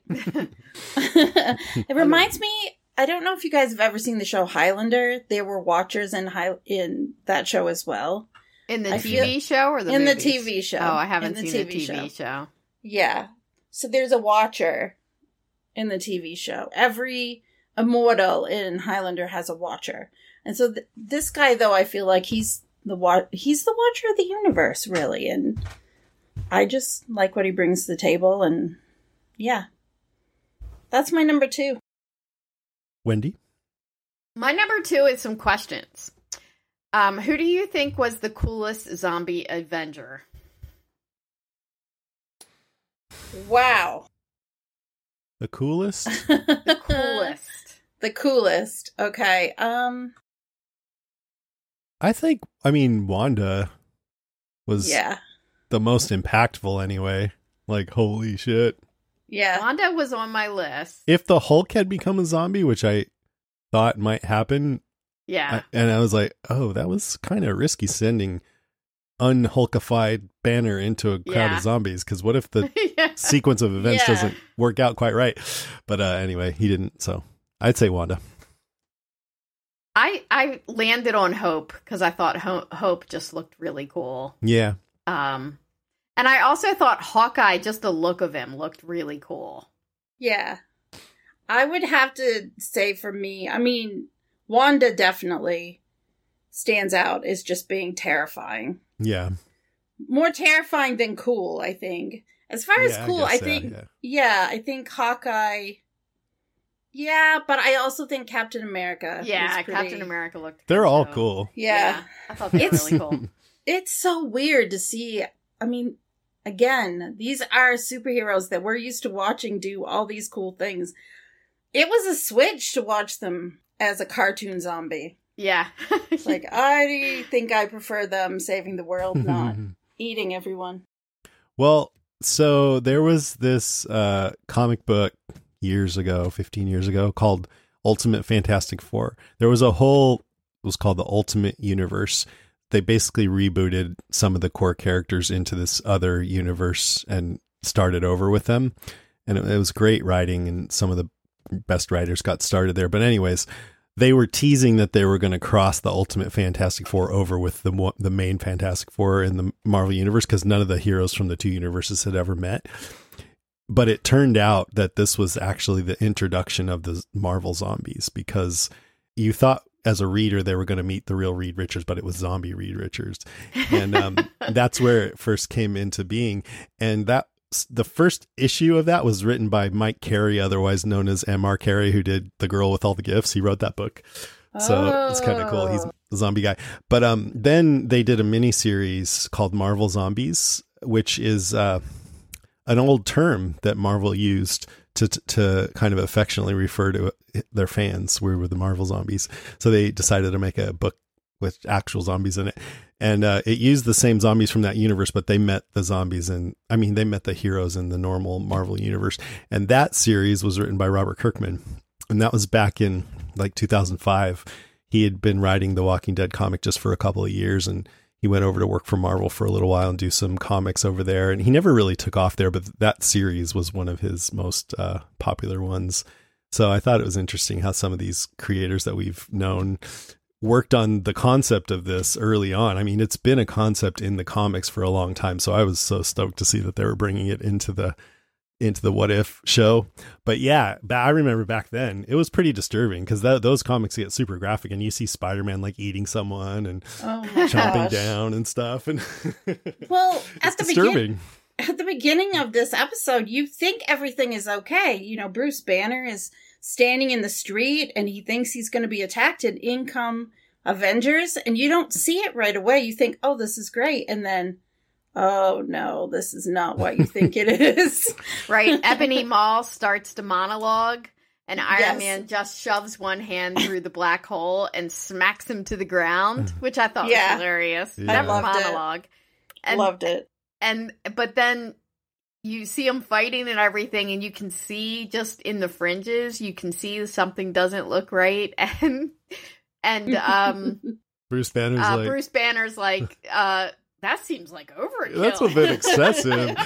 Speaker 6: It reminds me, I don't know if you guys have ever seen the show Highlander. There were Watchers in High, in that show as well.
Speaker 5: In the
Speaker 6: I
Speaker 5: T V
Speaker 6: feel,
Speaker 5: show or the
Speaker 6: In
Speaker 5: movies?
Speaker 6: the T V show.
Speaker 5: Oh, I haven't
Speaker 6: in the
Speaker 5: seen
Speaker 6: T V
Speaker 5: the T V
Speaker 6: show.
Speaker 5: show.
Speaker 6: Yeah. So there's a Watcher in the T V show. Every immortal in Highlander has a Watcher. And so th- this guy, though, I feel like he's the wa- he's the Watcher of the universe, really. And I just like what he brings to the table. And yeah, that's my number two.
Speaker 3: Wendy?
Speaker 5: My number two is some questions. Um, who do you think was the coolest zombie Avenger?
Speaker 6: Wow.
Speaker 3: The coolest?
Speaker 5: The coolest.
Speaker 6: The coolest. Okay. Um.
Speaker 3: I think, I mean, Wanda was
Speaker 6: Yeah.
Speaker 3: the most impactful anyway. Like, holy shit.
Speaker 6: Yeah.
Speaker 5: Wanda was on my list.
Speaker 3: If the Hulk had become a zombie, which I thought might happen,
Speaker 5: Yeah.
Speaker 3: I, and I was like, oh, that was kind of risky sending unhulkified Banner into a crowd
Speaker 5: Yeah.
Speaker 3: of zombies, because what if the
Speaker 5: Yeah.
Speaker 3: sequence of events
Speaker 6: Yeah.
Speaker 3: doesn't work out quite right? But uh, anyway, he didn't, so I'd say Wanda.
Speaker 5: I I landed on Hope because I thought Ho- Hope just looked really cool.
Speaker 3: Yeah.
Speaker 5: Um, and I also thought Hawkeye, just the look of him looked really cool.
Speaker 6: Yeah. I would have to say for me, I mean, Wanda definitely stands out as just being terrifying.
Speaker 3: Yeah.
Speaker 6: More terrifying than cool, I think. As far as
Speaker 3: Yeah,
Speaker 6: cool,
Speaker 3: I
Speaker 6: I,
Speaker 3: guess so,
Speaker 6: think,
Speaker 3: yeah.
Speaker 6: yeah, I think Hawkeye, yeah, but I also think Captain America.
Speaker 5: Yeah,
Speaker 6: was pretty-
Speaker 5: Captain America looked
Speaker 3: They're
Speaker 5: good,
Speaker 3: all
Speaker 5: too.
Speaker 3: cool.
Speaker 6: Yeah.
Speaker 5: I thought they were
Speaker 6: It's-
Speaker 5: really cool.
Speaker 6: It's so weird to see. I mean, again, these are superheroes that we're used to watching do all these cool things. It was a switch to watch them as a cartoon zombie.
Speaker 5: Yeah.
Speaker 6: It's like, I think I prefer them saving the world, not eating everyone.
Speaker 3: Well, so there was this uh, comic book years ago, fifteen years ago, called Ultimate Fantastic Four. There was a whole, it was called the Ultimate Universe. They basically rebooted some of the core characters into this other universe and started over with them. And it, it was great writing, and some of the best writers got started there. But anyways, they were teasing that they were going to cross the Ultimate Fantastic Four over with the mo- the main Fantastic Four in the Marvel Universe, because none of the heroes from the two universes had ever met. But it turned out that this was actually the introduction of the Marvel zombies, because you thought as a reader they were going to meet the real Reed Richards, but it was zombie Reed Richards. And um, that's where it first came into being. And that the first issue of that was written by Mike Carey, otherwise known as M R Carey, who did The Girl with All the Gifts. He wrote that book. So
Speaker 6: Oh.
Speaker 3: it's kind of cool. He's a zombie guy. But um, then they did a mini series called Marvel Zombies, which is uh, an old term that Marvel used to to kind of affectionately refer to their fans. We were the Marvel Zombies. So they decided to make a book with actual zombies in it. And uh, it used the same zombies from that universe, but they met the zombies and I mean, they met the heroes in the normal Marvel universe. And that series was written by Robert Kirkman. And that was back in like two thousand five. He had been writing the Walking Dead comic just for a couple of years, and he went over to work for Marvel for a little while and do some comics over there. And he never really took off there, but that series was one of his most uh, popular ones. So I thought it was interesting how some of these creators that we've known worked on the concept of this early on. I mean, it's been a concept in the comics for a long time. So I was so stoked to see that they were bringing it into the into the What If show. But yeah, I remember back then it was pretty disturbing, because those comics get super graphic, and you see Spider-Man like eating someone and
Speaker 6: Oh my
Speaker 3: chomping
Speaker 6: gosh.
Speaker 3: down and stuff. And
Speaker 6: Well,
Speaker 3: it's
Speaker 6: at the beginning,
Speaker 3: disturbing.
Speaker 6: at the beginning of this episode, you think everything is okay. You know, Bruce Banner is standing in the street and he thinks he's going to be attacked, and in come Avengers, and you don't see it right away. You think, oh, this is great. And then, oh no, this is not what you think it is.
Speaker 5: Right. Ebony Maw starts to monologue, and Iron
Speaker 6: Yes.
Speaker 5: Man just shoves one hand through the black hole and smacks him to the ground, which I thought
Speaker 6: Yeah.
Speaker 5: was hilarious.
Speaker 3: Yeah.
Speaker 5: That
Speaker 3: I
Speaker 6: loved it.
Speaker 5: monologue. And,
Speaker 6: Loved it.
Speaker 5: and but then you see him fighting and everything, and you can see just in the fringes, you can see something doesn't look right, and and um
Speaker 3: Bruce Banner's
Speaker 5: uh,
Speaker 3: like,
Speaker 5: Bruce Banner's like, uh, that seems like overkill.
Speaker 3: that's a bit excessive.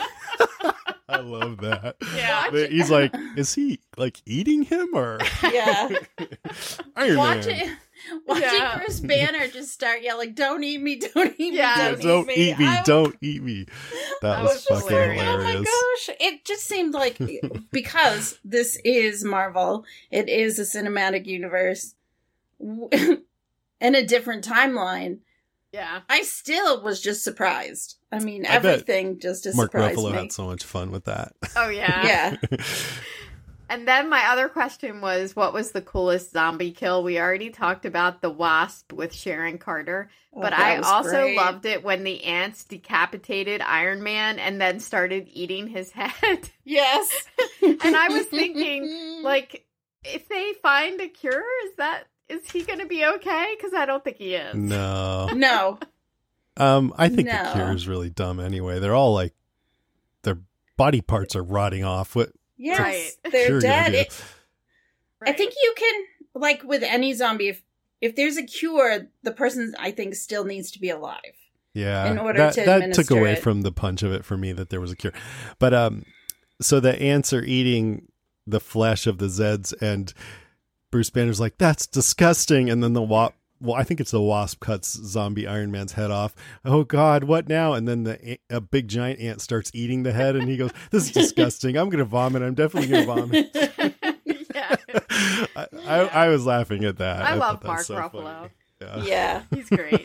Speaker 3: I love that.
Speaker 5: Yeah.
Speaker 3: But he's like, is he like eating him or
Speaker 6: Yeah.
Speaker 3: Iron
Speaker 6: Watching,
Speaker 3: Man?
Speaker 6: watching
Speaker 5: Yeah.
Speaker 6: Bruce Banner just start yelling, "Don't eat me! Don't eat me!
Speaker 5: Yeah.
Speaker 3: Yeah,
Speaker 6: Don't,
Speaker 3: don't
Speaker 6: eat me!
Speaker 3: eat me!
Speaker 6: I
Speaker 3: Don't eat me! That
Speaker 5: I
Speaker 3: was
Speaker 5: was just
Speaker 3: fucking
Speaker 5: like,
Speaker 6: Oh my
Speaker 3: hilarious.
Speaker 6: gosh. It just seemed like, because this is Marvel, it is a cinematic universe w- in a different timeline.
Speaker 5: Yeah.
Speaker 6: I still was just surprised. I mean,
Speaker 3: I bet
Speaker 6: everything just as
Speaker 3: Mark
Speaker 6: surprised
Speaker 3: Ruffalo
Speaker 6: me.
Speaker 3: had so much fun with that.
Speaker 5: Oh yeah.
Speaker 6: Yeah.
Speaker 5: And then my other question was, what was the coolest zombie kill? We already talked about the Wasp with Sharon Carter,
Speaker 6: Oh,
Speaker 5: but
Speaker 6: that
Speaker 5: I
Speaker 6: was
Speaker 5: also
Speaker 6: great.
Speaker 5: loved it when the ants decapitated Iron Man and then started eating his head.
Speaker 6: Yes.
Speaker 5: And I was thinking, like, if they find a cure, is that is he going to be okay? Because I don't think he is.
Speaker 3: No.
Speaker 6: No.
Speaker 3: Um, I think
Speaker 6: No.
Speaker 3: the Cure is really dumb anyway. They're all like, their body parts are rotting off. What
Speaker 6: Yes.
Speaker 5: Right.
Speaker 6: They're
Speaker 3: Cure gonna
Speaker 6: dead.
Speaker 3: do?
Speaker 6: It, I think you can, like with any zombie, if, if there's a cure, the person, I think, still needs to be alive.
Speaker 3: Yeah,
Speaker 6: in order
Speaker 3: that,
Speaker 6: to
Speaker 3: that took
Speaker 6: administer
Speaker 3: away
Speaker 6: it.
Speaker 3: from the punch of it for me that there was a cure. But um, so the ants are eating the flesh of the Zeds, and Bruce Banner's like, "That's disgusting," and then the wa- well, I think it's the Wasp cuts zombie Iron Man's head off. Oh God, what now? And then the a big giant ant starts eating the head, and he goes, "This is disgusting. I'm gonna vomit. I'm definitely gonna vomit."
Speaker 5: yeah.
Speaker 3: I, I, I was laughing at that.
Speaker 5: I, I love
Speaker 3: that
Speaker 5: Mark
Speaker 3: so
Speaker 5: Ruffalo.
Speaker 3: Yeah.
Speaker 6: Yeah.
Speaker 5: He's great.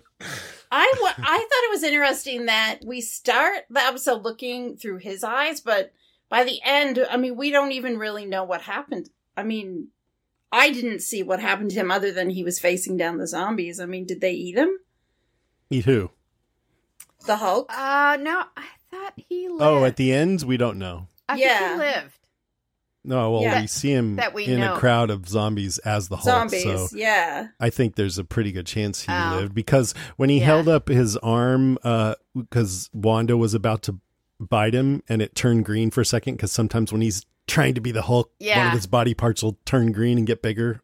Speaker 6: I, w- I thought it was interesting that we start the episode looking through his eyes, but by the end, I mean, we don't even really know what happened. I mean, I didn't see what happened to him other than he was facing down the zombies. I mean, did they eat him?
Speaker 3: Eat who?
Speaker 6: The Hulk?
Speaker 5: Uh, no, I thought he lived.
Speaker 3: Oh, at the end, we don't know.
Speaker 5: I
Speaker 6: Yeah.
Speaker 5: think he lived.
Speaker 3: No, well,
Speaker 6: Yeah.
Speaker 3: we see him
Speaker 5: That we
Speaker 3: in
Speaker 5: know.
Speaker 3: a crowd of zombies as the Hulk.
Speaker 6: Zombies,
Speaker 3: So
Speaker 6: yeah.
Speaker 3: I think there's a pretty good chance he
Speaker 5: Oh.
Speaker 3: lived, because when he
Speaker 5: Yeah.
Speaker 3: held up his arm, uh, because Wanda was about to bite him, and it turned green for a second, because sometimes when he's trying to be the Hulk, one
Speaker 5: Yeah.
Speaker 3: of his body parts will turn green and get bigger.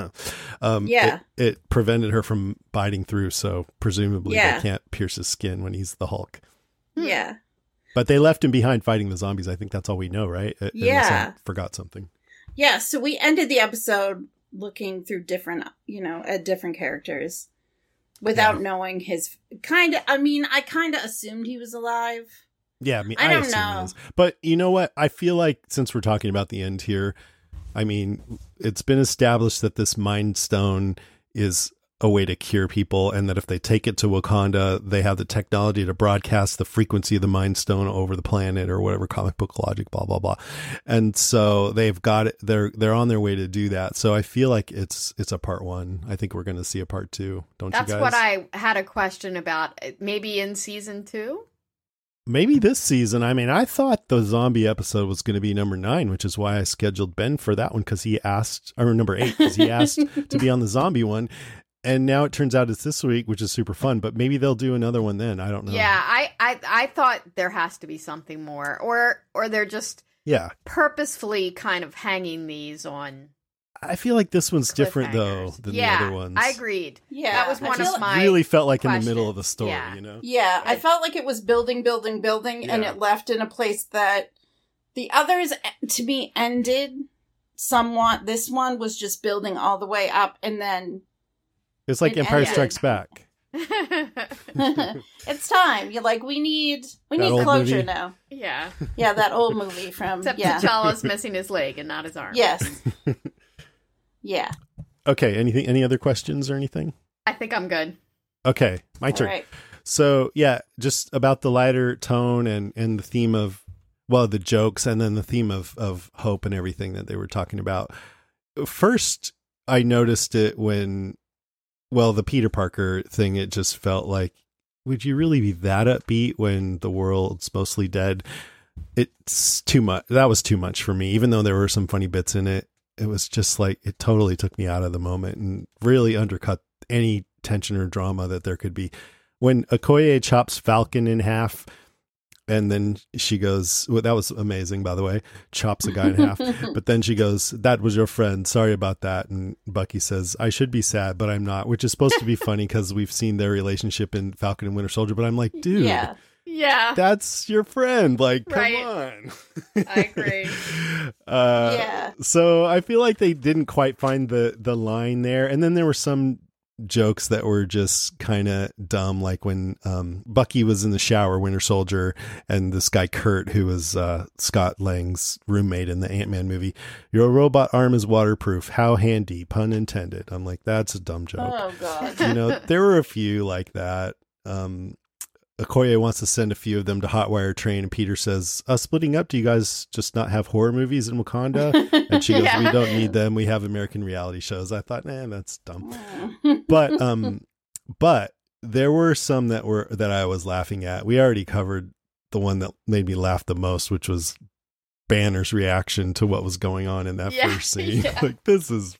Speaker 3: um,
Speaker 6: Yeah.
Speaker 3: It, it prevented her from biting through, so presumably
Speaker 6: Yeah.
Speaker 3: they can't pierce his skin when he's the Hulk.
Speaker 5: Hmm.
Speaker 6: Yeah.
Speaker 3: But they left him behind fighting the zombies. I think that's all we know, right? Uh, unless
Speaker 6: Yeah.
Speaker 3: I forgot something.
Speaker 6: Yeah, so we ended the episode looking through different, you know, at different characters without
Speaker 3: Yeah.
Speaker 6: knowing his kind of, I mean, I kind of assumed he was alive.
Speaker 3: Yeah, I mean,
Speaker 6: I
Speaker 3: I,
Speaker 6: don't
Speaker 3: assume
Speaker 6: know.
Speaker 3: it is. But you know what? I feel like since we're talking about the end here, I mean, it's been established that this Mind Stone is a way to cure people, and that if they take it to Wakanda, they have the technology to broadcast the frequency of the Mind Stone over the planet, or whatever, comic book logic, blah blah blah. And so they've got it. They're they're on their way to do that. So I feel like it's it's a part one. I think we're going to see a part two. Don't
Speaker 5: That's
Speaker 3: you guys?
Speaker 5: what I had a question about. Maybe in season two?
Speaker 3: Maybe this season. I mean, I thought the zombie episode was going to be number nine, which is why I scheduled Ben for that one, because he asked, or number eight, because he asked to be on the zombie one. And now it turns out it's this week, which is super fun. But maybe they'll do another one then. I don't know.
Speaker 5: Yeah, I, I, I thought there has to be something more. Or or they're just
Speaker 3: Yeah.
Speaker 5: purposefully kind of hanging these on
Speaker 3: I feel like this one's different, though,
Speaker 5: cliffhangers.
Speaker 3: than
Speaker 5: yeah,
Speaker 3: the other ones.
Speaker 5: I agreed.
Speaker 6: Yeah,
Speaker 5: That was
Speaker 6: I
Speaker 5: one
Speaker 6: feel-
Speaker 5: of my
Speaker 3: really felt like in the middle
Speaker 5: questions.
Speaker 3: of the story,
Speaker 5: Yeah.
Speaker 3: you know?
Speaker 6: Yeah, I felt like it was building, building, building, and
Speaker 3: Yeah.
Speaker 6: it left in a place that the others, to me, ended somewhat. This one was just building all the way up, and then
Speaker 3: It's like
Speaker 6: It
Speaker 3: Empire
Speaker 6: ended.
Speaker 3: Strikes Back.
Speaker 6: it's time. You're like, we need, we
Speaker 3: That
Speaker 6: need
Speaker 3: old
Speaker 6: closure
Speaker 3: movie?
Speaker 6: now.
Speaker 5: yeah.
Speaker 6: Yeah, that old movie from
Speaker 5: Except
Speaker 6: yeah,
Speaker 5: T'Challa's missing his leg and not his arm.
Speaker 6: yes, yeah.
Speaker 3: Okay, anything? Any other questions or anything?
Speaker 5: I think I'm good.
Speaker 3: Okay, my
Speaker 6: All
Speaker 3: turn.
Speaker 6: right.
Speaker 3: So yeah, just about the lighter tone and, and the theme of, well, the jokes, and then the theme of, of hope and everything that they were talking about. First, I noticed it when, well, the Peter Parker thing, it just felt like, would you really be that upbeat when the world's mostly dead? It's too much. That was too much for me, even though there were some funny bits in it. It was just like, it totally took me out of the moment and really undercut any tension or drama that there could be. When Okoye chops Falcon in half, and then she goes, well, that was amazing, by the way, chops a guy in half. But then she goes, that was your friend. Sorry about that. And Bucky says, I should be sad, but I'm not, which is supposed to be funny because we've seen their relationship in Falcon and Winter Soldier. But I'm like, dude,
Speaker 6: Yeah.
Speaker 5: Yeah.
Speaker 3: that's your friend. Like, come
Speaker 5: Right.
Speaker 3: on.
Speaker 5: I agree.
Speaker 3: Uh,
Speaker 6: Yeah.
Speaker 3: So I feel like they didn't quite find the, the line there. And then there were some jokes that were just kind of dumb, like when um, Bucky was in the shower, Winter Soldier, and this guy Kurt, who was uh, Scott Lang's roommate in the Ant-Man movie, your robot arm is waterproof. How handy, pun intended. I'm like, that's a dumb joke.
Speaker 6: Oh God.
Speaker 3: You know, there were a few like that. Um, Okoye wants to send a few of them to Hotwire Train, and Peter says, uh, splitting up, do you guys just not have horror movies in Wakanda? And she goes,
Speaker 5: Yeah.
Speaker 3: we don't need them. We have American reality shows. I thought, nah, that's dumb. But, um, but there were some that were, that I was laughing at. We already covered the one that made me laugh the most, which was Banner's reaction to what was going on in that
Speaker 5: Yeah,
Speaker 3: first scene.
Speaker 5: yeah.
Speaker 3: Like, this is,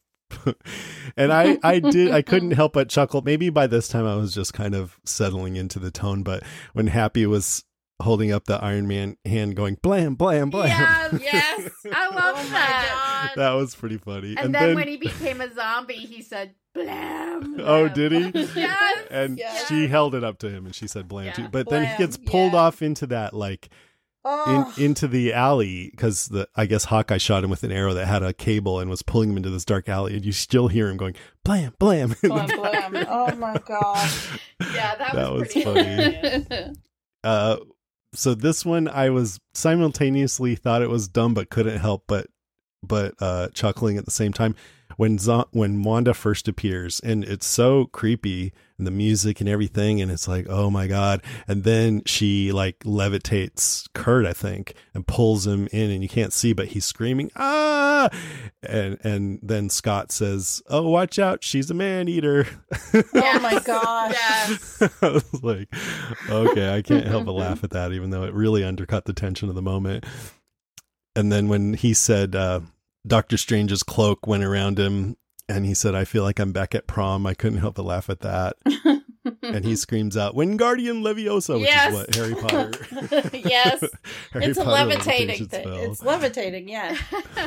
Speaker 3: and I, I did, I couldn't help but chuckle. Maybe by this time I was just kind of settling into the tone, but when Happy was holding up the Iron Man hand going blam, blam, blam.
Speaker 5: Yeah,
Speaker 6: Yes.
Speaker 5: I love
Speaker 6: Oh my
Speaker 5: that.
Speaker 6: God.
Speaker 3: That was pretty funny.
Speaker 5: And, then, when he became a zombie, he said, blam.
Speaker 3: oh,
Speaker 5: blam."
Speaker 3: did he?
Speaker 5: Yes.
Speaker 3: And
Speaker 6: Yes.
Speaker 3: she held it up to him and she said blam
Speaker 5: Yeah.
Speaker 3: too. But then he
Speaker 6: Blam,
Speaker 3: gets pulled
Speaker 6: yeah.
Speaker 3: off into that like
Speaker 6: Oh.
Speaker 3: in, into the alley because the I guess Hawkeye shot him with an arrow that had a cable and was pulling him into this dark alley, and you still hear him going blam blam.
Speaker 6: Blam, blam. Oh my god!
Speaker 5: Yeah, that,
Speaker 3: That
Speaker 5: was,
Speaker 3: was
Speaker 5: pretty
Speaker 3: funny. uh, so this one I was simultaneously thought it was dumb but couldn't help but but uh, chuckling at the same time when Zo- when Wanda first appears, and it's so creepy, and the music and everything, and it's like, oh my god, and then she like levitates Kurt, I think, and pulls him in, and you can't see, but he's screaming ah, and and then Scott says, oh watch out, she's a man eater.
Speaker 6: Oh my gosh!
Speaker 5: Yes.
Speaker 3: I was like, okay, I can't help but laugh at that, even though it really undercut the tension of the moment. And then when he said uh Doctor Strange's cloak went around him, and he said, I feel like I'm back at prom, I couldn't help but laugh at that. And he screams out, Wingardium Leviosa, which
Speaker 6: Yes.
Speaker 3: is what Harry Potter.
Speaker 6: Yes.
Speaker 3: Harry
Speaker 6: It's a
Speaker 3: Potter
Speaker 6: levitating
Speaker 3: levitation
Speaker 6: thing.
Speaker 3: spell.
Speaker 6: It's levitating, yeah.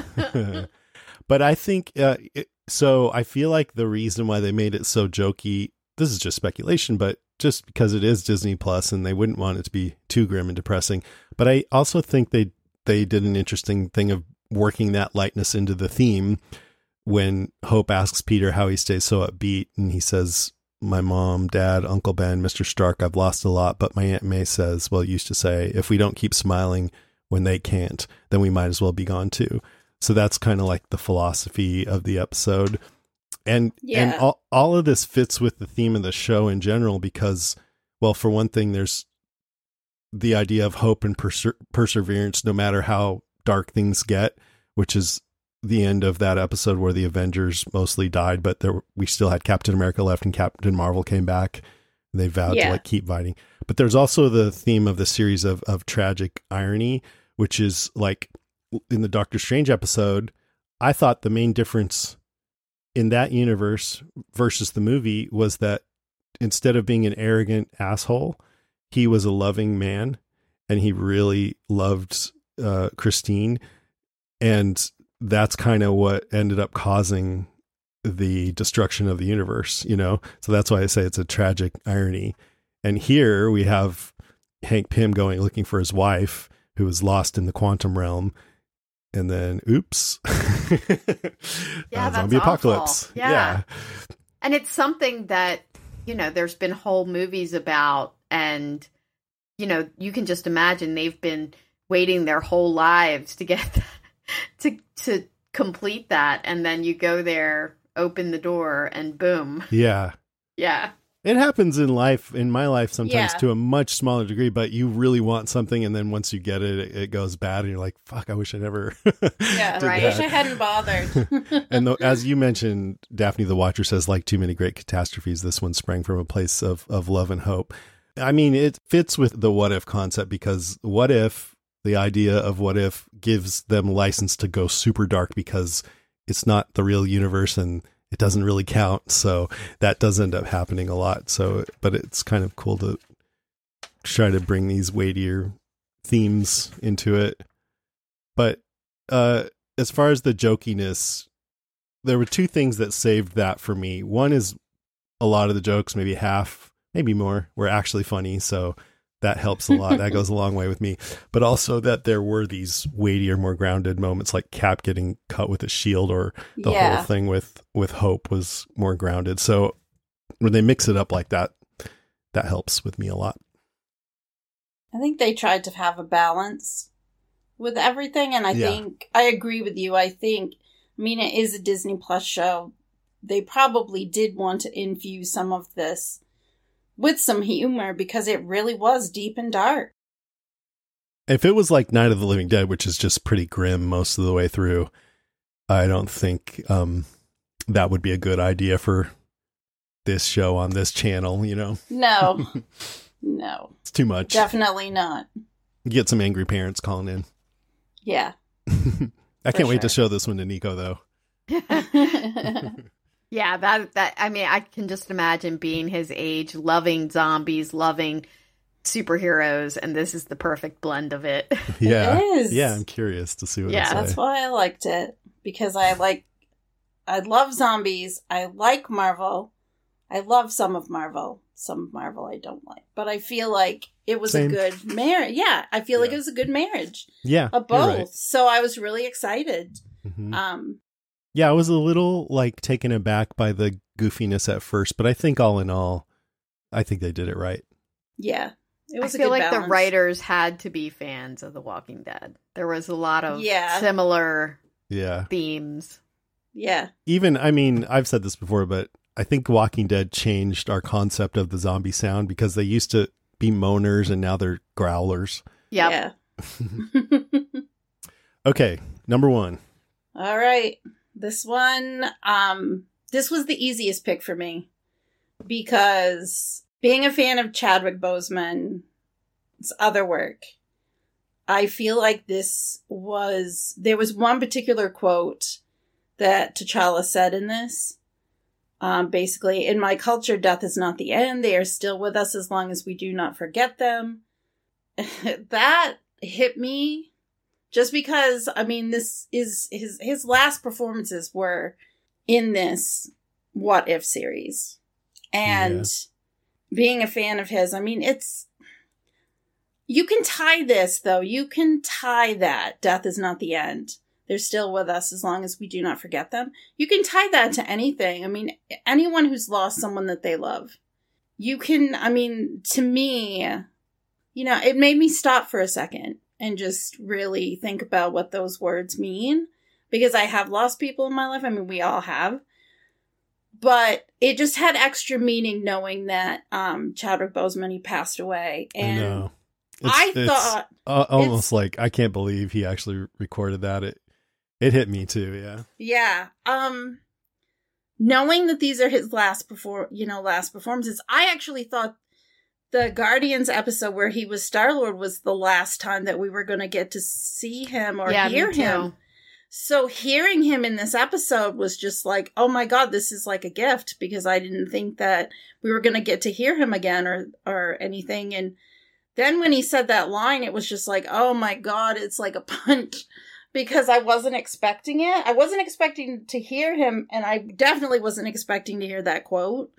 Speaker 3: But I think, uh, it, so I feel like the reason why they made it so jokey, this is just speculation, but just because it is Disney Plus and they wouldn't want it to be too grim and depressing. But I also think they, they did an interesting thing of working that lightness into the theme when Hope asks Peter how he stays so upbeat, and he says, my mom, dad, Uncle Ben, Mister Stark, I've lost a lot, but my Aunt May says, well, used to say, if we don't keep smiling when they can't, then we might as well be gone too. So that's kind of like the philosophy of the episode. And
Speaker 6: Yeah.
Speaker 3: and all, all of this fits with the theme of the show in general because, well, for one thing, there's the idea of hope and perse- perseverance no matter how dark things get, which is the end of that episode where the Avengers mostly died, but there we still had Captain America left and Captain Marvel came back. They vowed
Speaker 6: Yeah.
Speaker 3: to like keep fighting. But there's also the theme of the series of of tragic irony, which is like in the Doctor Strange episode, I thought the main difference in that universe versus the movie was that instead of being an arrogant asshole, he was a loving man and he really loved uh, Christine. And that's kind of what ended up causing the destruction of the universe, you know? So that's why I say it's a tragic irony. And here we have Hank Pym going looking for his wife who was lost in the quantum realm. And then, oops.
Speaker 5: Yeah,
Speaker 3: uh,
Speaker 5: that's
Speaker 3: zombie
Speaker 5: awful.
Speaker 3: apocalypse.
Speaker 5: Yeah.
Speaker 3: yeah.
Speaker 5: And it's something that, you know, there's been whole movies about, and, you know, you can just imagine they've been waiting their whole lives to get to to complete that, and then you go there, open the door, and boom.
Speaker 3: Yeah.
Speaker 5: Yeah.
Speaker 3: It happens in life, in my life, sometimes
Speaker 6: Yeah.
Speaker 3: to a much smaller degree, but you really want something, and then once you get it, it, it goes bad, and you're like, fuck, I wish I never
Speaker 6: Yeah,
Speaker 3: did
Speaker 5: right.
Speaker 6: I wish I
Speaker 3: that.
Speaker 6: hadn't bothered.
Speaker 3: And though, as you mentioned, Daphne the Watcher says, like too many great catastrophes, this one sprang from a place of, of love and hope. I mean, it fits with the what if concept, because what if, the idea of what if gives them license to go super dark because it's not the real universe and it doesn't really count. So that does end up happening a lot. So, but it's kind of cool to try to bring these weightier themes into it. But uh, as far as the jokiness, there were two things that saved that for me. One is a lot of the jokes, maybe half, maybe more, were actually funny. So that helps a lot. That goes a long way with me. But also that there were these weightier, more grounded moments, like Cap getting cut with a shield, or the
Speaker 6: Yeah.
Speaker 3: whole thing with, with Hope was more grounded. So when they mix it up like that, that helps with me a lot.
Speaker 6: I think they tried to have a balance with everything, and I
Speaker 3: Yeah.
Speaker 6: think I agree with you. I think, I mean, it is a Disney Plus show. They probably did want to infuse some of this with some humor because it really was deep and dark.
Speaker 3: If it was like Night of the Living Dead, which is just pretty grim most of the way through, I don't think um, that would be a good idea for this show on this channel, you know?
Speaker 6: No, no,
Speaker 3: It's too much.
Speaker 6: definitely not.
Speaker 3: You get some angry parents calling in.
Speaker 6: Yeah.
Speaker 3: I can't wait to
Speaker 6: sure.
Speaker 3: show this one to Nico, though.
Speaker 5: Yeah, that that I mean, I can just imagine being his age, loving zombies, loving superheroes, and this is the perfect blend of it.
Speaker 3: Yeah.
Speaker 6: It is.
Speaker 3: Yeah, I'm curious to see what
Speaker 5: Yeah,
Speaker 3: it's
Speaker 6: That's
Speaker 3: like.
Speaker 6: why I liked it, because I like, I love zombies. I like Marvel. I love some of Marvel. Some of Marvel I don't like. But I feel like it was
Speaker 3: Same.
Speaker 6: a good marriage. Yeah, I feel like
Speaker 3: Yeah.
Speaker 6: it was a good marriage
Speaker 3: Yeah.
Speaker 6: of
Speaker 3: you're
Speaker 6: both.
Speaker 3: right.
Speaker 6: So I was really excited.
Speaker 3: Mhm.
Speaker 6: Um,
Speaker 3: Yeah, I was a little like taken aback by the goofiness at first, but I think all in all, I think they did it right.
Speaker 6: yeah, it was
Speaker 5: I
Speaker 6: a
Speaker 5: feel
Speaker 6: good
Speaker 5: like
Speaker 6: balance.
Speaker 5: the writers had to be fans of The Walking Dead. There was a lot of
Speaker 6: Yeah.
Speaker 5: similar
Speaker 3: Yeah.
Speaker 5: themes.
Speaker 6: Yeah,
Speaker 3: Even, I mean, I've said this before, but I think Walking Dead changed our concept of the zombie sound because they used to be moaners and now they're growlers.
Speaker 5: Yep.
Speaker 6: yeah.
Speaker 3: Okay, number one.
Speaker 6: All right. This one, um, this was the easiest pick for me because being a fan of Chadwick Boseman's other work, I feel like this was, there was one particular quote that T'Challa said in this. Um, basically, in my culture, death is not the end. They are still with us as long as we do not forget them. That hit me. Just because, I mean, this is his his last performances were in this What If series. And
Speaker 3: Yeah.
Speaker 6: being a fan of his, I mean, it's... You can tie this, though. You can tie that. Death is not the end. They're still with us as long as we do not forget them. You can tie that to anything. I mean, anyone who's lost someone that they love. You can, I mean, to me, you know, it made me stop for a second and just really think about what those words mean. Because I have lost people in my life. I mean, we all have. But it just had extra meaning knowing that um, Chadwick Boseman, he passed away. And
Speaker 3: I know. It's,
Speaker 6: I
Speaker 3: it's
Speaker 6: thought...
Speaker 3: uh, almost
Speaker 6: it's-
Speaker 3: like, I can't believe he actually recorded that. It it hit me too, yeah.
Speaker 6: Yeah. Um, knowing that these are his last before, you know, last performances, I actually thought the Guardians episode where he was Star-Lord was the last time that we were going to get to see him or
Speaker 5: Yeah, me
Speaker 6: hear
Speaker 5: too.
Speaker 6: him. So hearing him in this episode was just like, oh my God, this is like a gift because I didn't think that we were going to get to hear him again or, or anything. And then when he said that line, it was just like, oh my God, it's like a punch. Because I wasn't expecting it. I wasn't expecting to hear him, and I definitely wasn't expecting to hear that quote.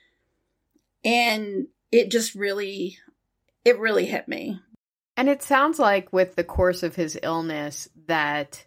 Speaker 6: And it just really, it really hit me.
Speaker 5: And it sounds like with the course of his illness that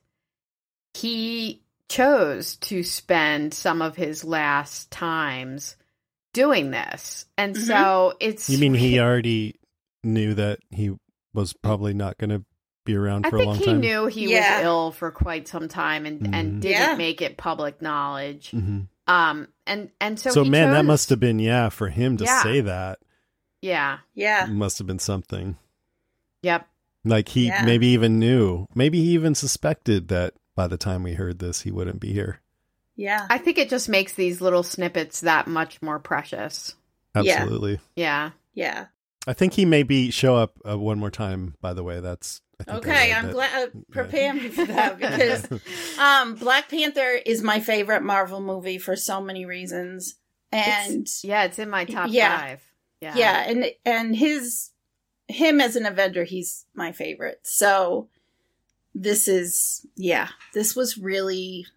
Speaker 5: he chose to spend some of his last times doing this. And
Speaker 6: Mhm.
Speaker 5: so it's...
Speaker 3: You mean he already knew that he was probably not going to be around
Speaker 5: I
Speaker 3: for a
Speaker 5: think
Speaker 3: long
Speaker 5: he
Speaker 3: time?
Speaker 5: knew he
Speaker 6: Yeah.
Speaker 5: was ill for quite some time and,
Speaker 3: Mhm.
Speaker 5: and didn't
Speaker 6: Yeah.
Speaker 5: make it public knowledge.
Speaker 3: hmm
Speaker 5: Um, and, and so
Speaker 3: So,
Speaker 5: he
Speaker 3: man, that
Speaker 5: chose-
Speaker 3: must have been, yeah, for him to
Speaker 5: Yeah.
Speaker 3: say that,
Speaker 5: Yeah.
Speaker 6: Yeah.
Speaker 3: must have been something.
Speaker 5: Yep.
Speaker 3: Like he
Speaker 6: Yeah.
Speaker 3: maybe even knew, maybe he even suspected that by the time we heard this, he wouldn't be here.
Speaker 6: Yeah.
Speaker 5: I think it just makes these little snippets that much more precious.
Speaker 6: Yeah.
Speaker 3: Absolutely.
Speaker 5: Yeah.
Speaker 6: Yeah.
Speaker 3: I think he maybe show up uh, one more time, by the way. That's I think I
Speaker 6: Okay,
Speaker 3: read
Speaker 6: I'm
Speaker 3: that.
Speaker 6: glad. Uh, prepare me for that because um, Black Panther is my favorite Marvel movie for so many reasons, and
Speaker 5: Yeah, it's in my top
Speaker 6: Yeah.
Speaker 5: five. Yeah.
Speaker 6: yeah, and and his him as an Avenger, he's my favorite. So this is yeah, this was really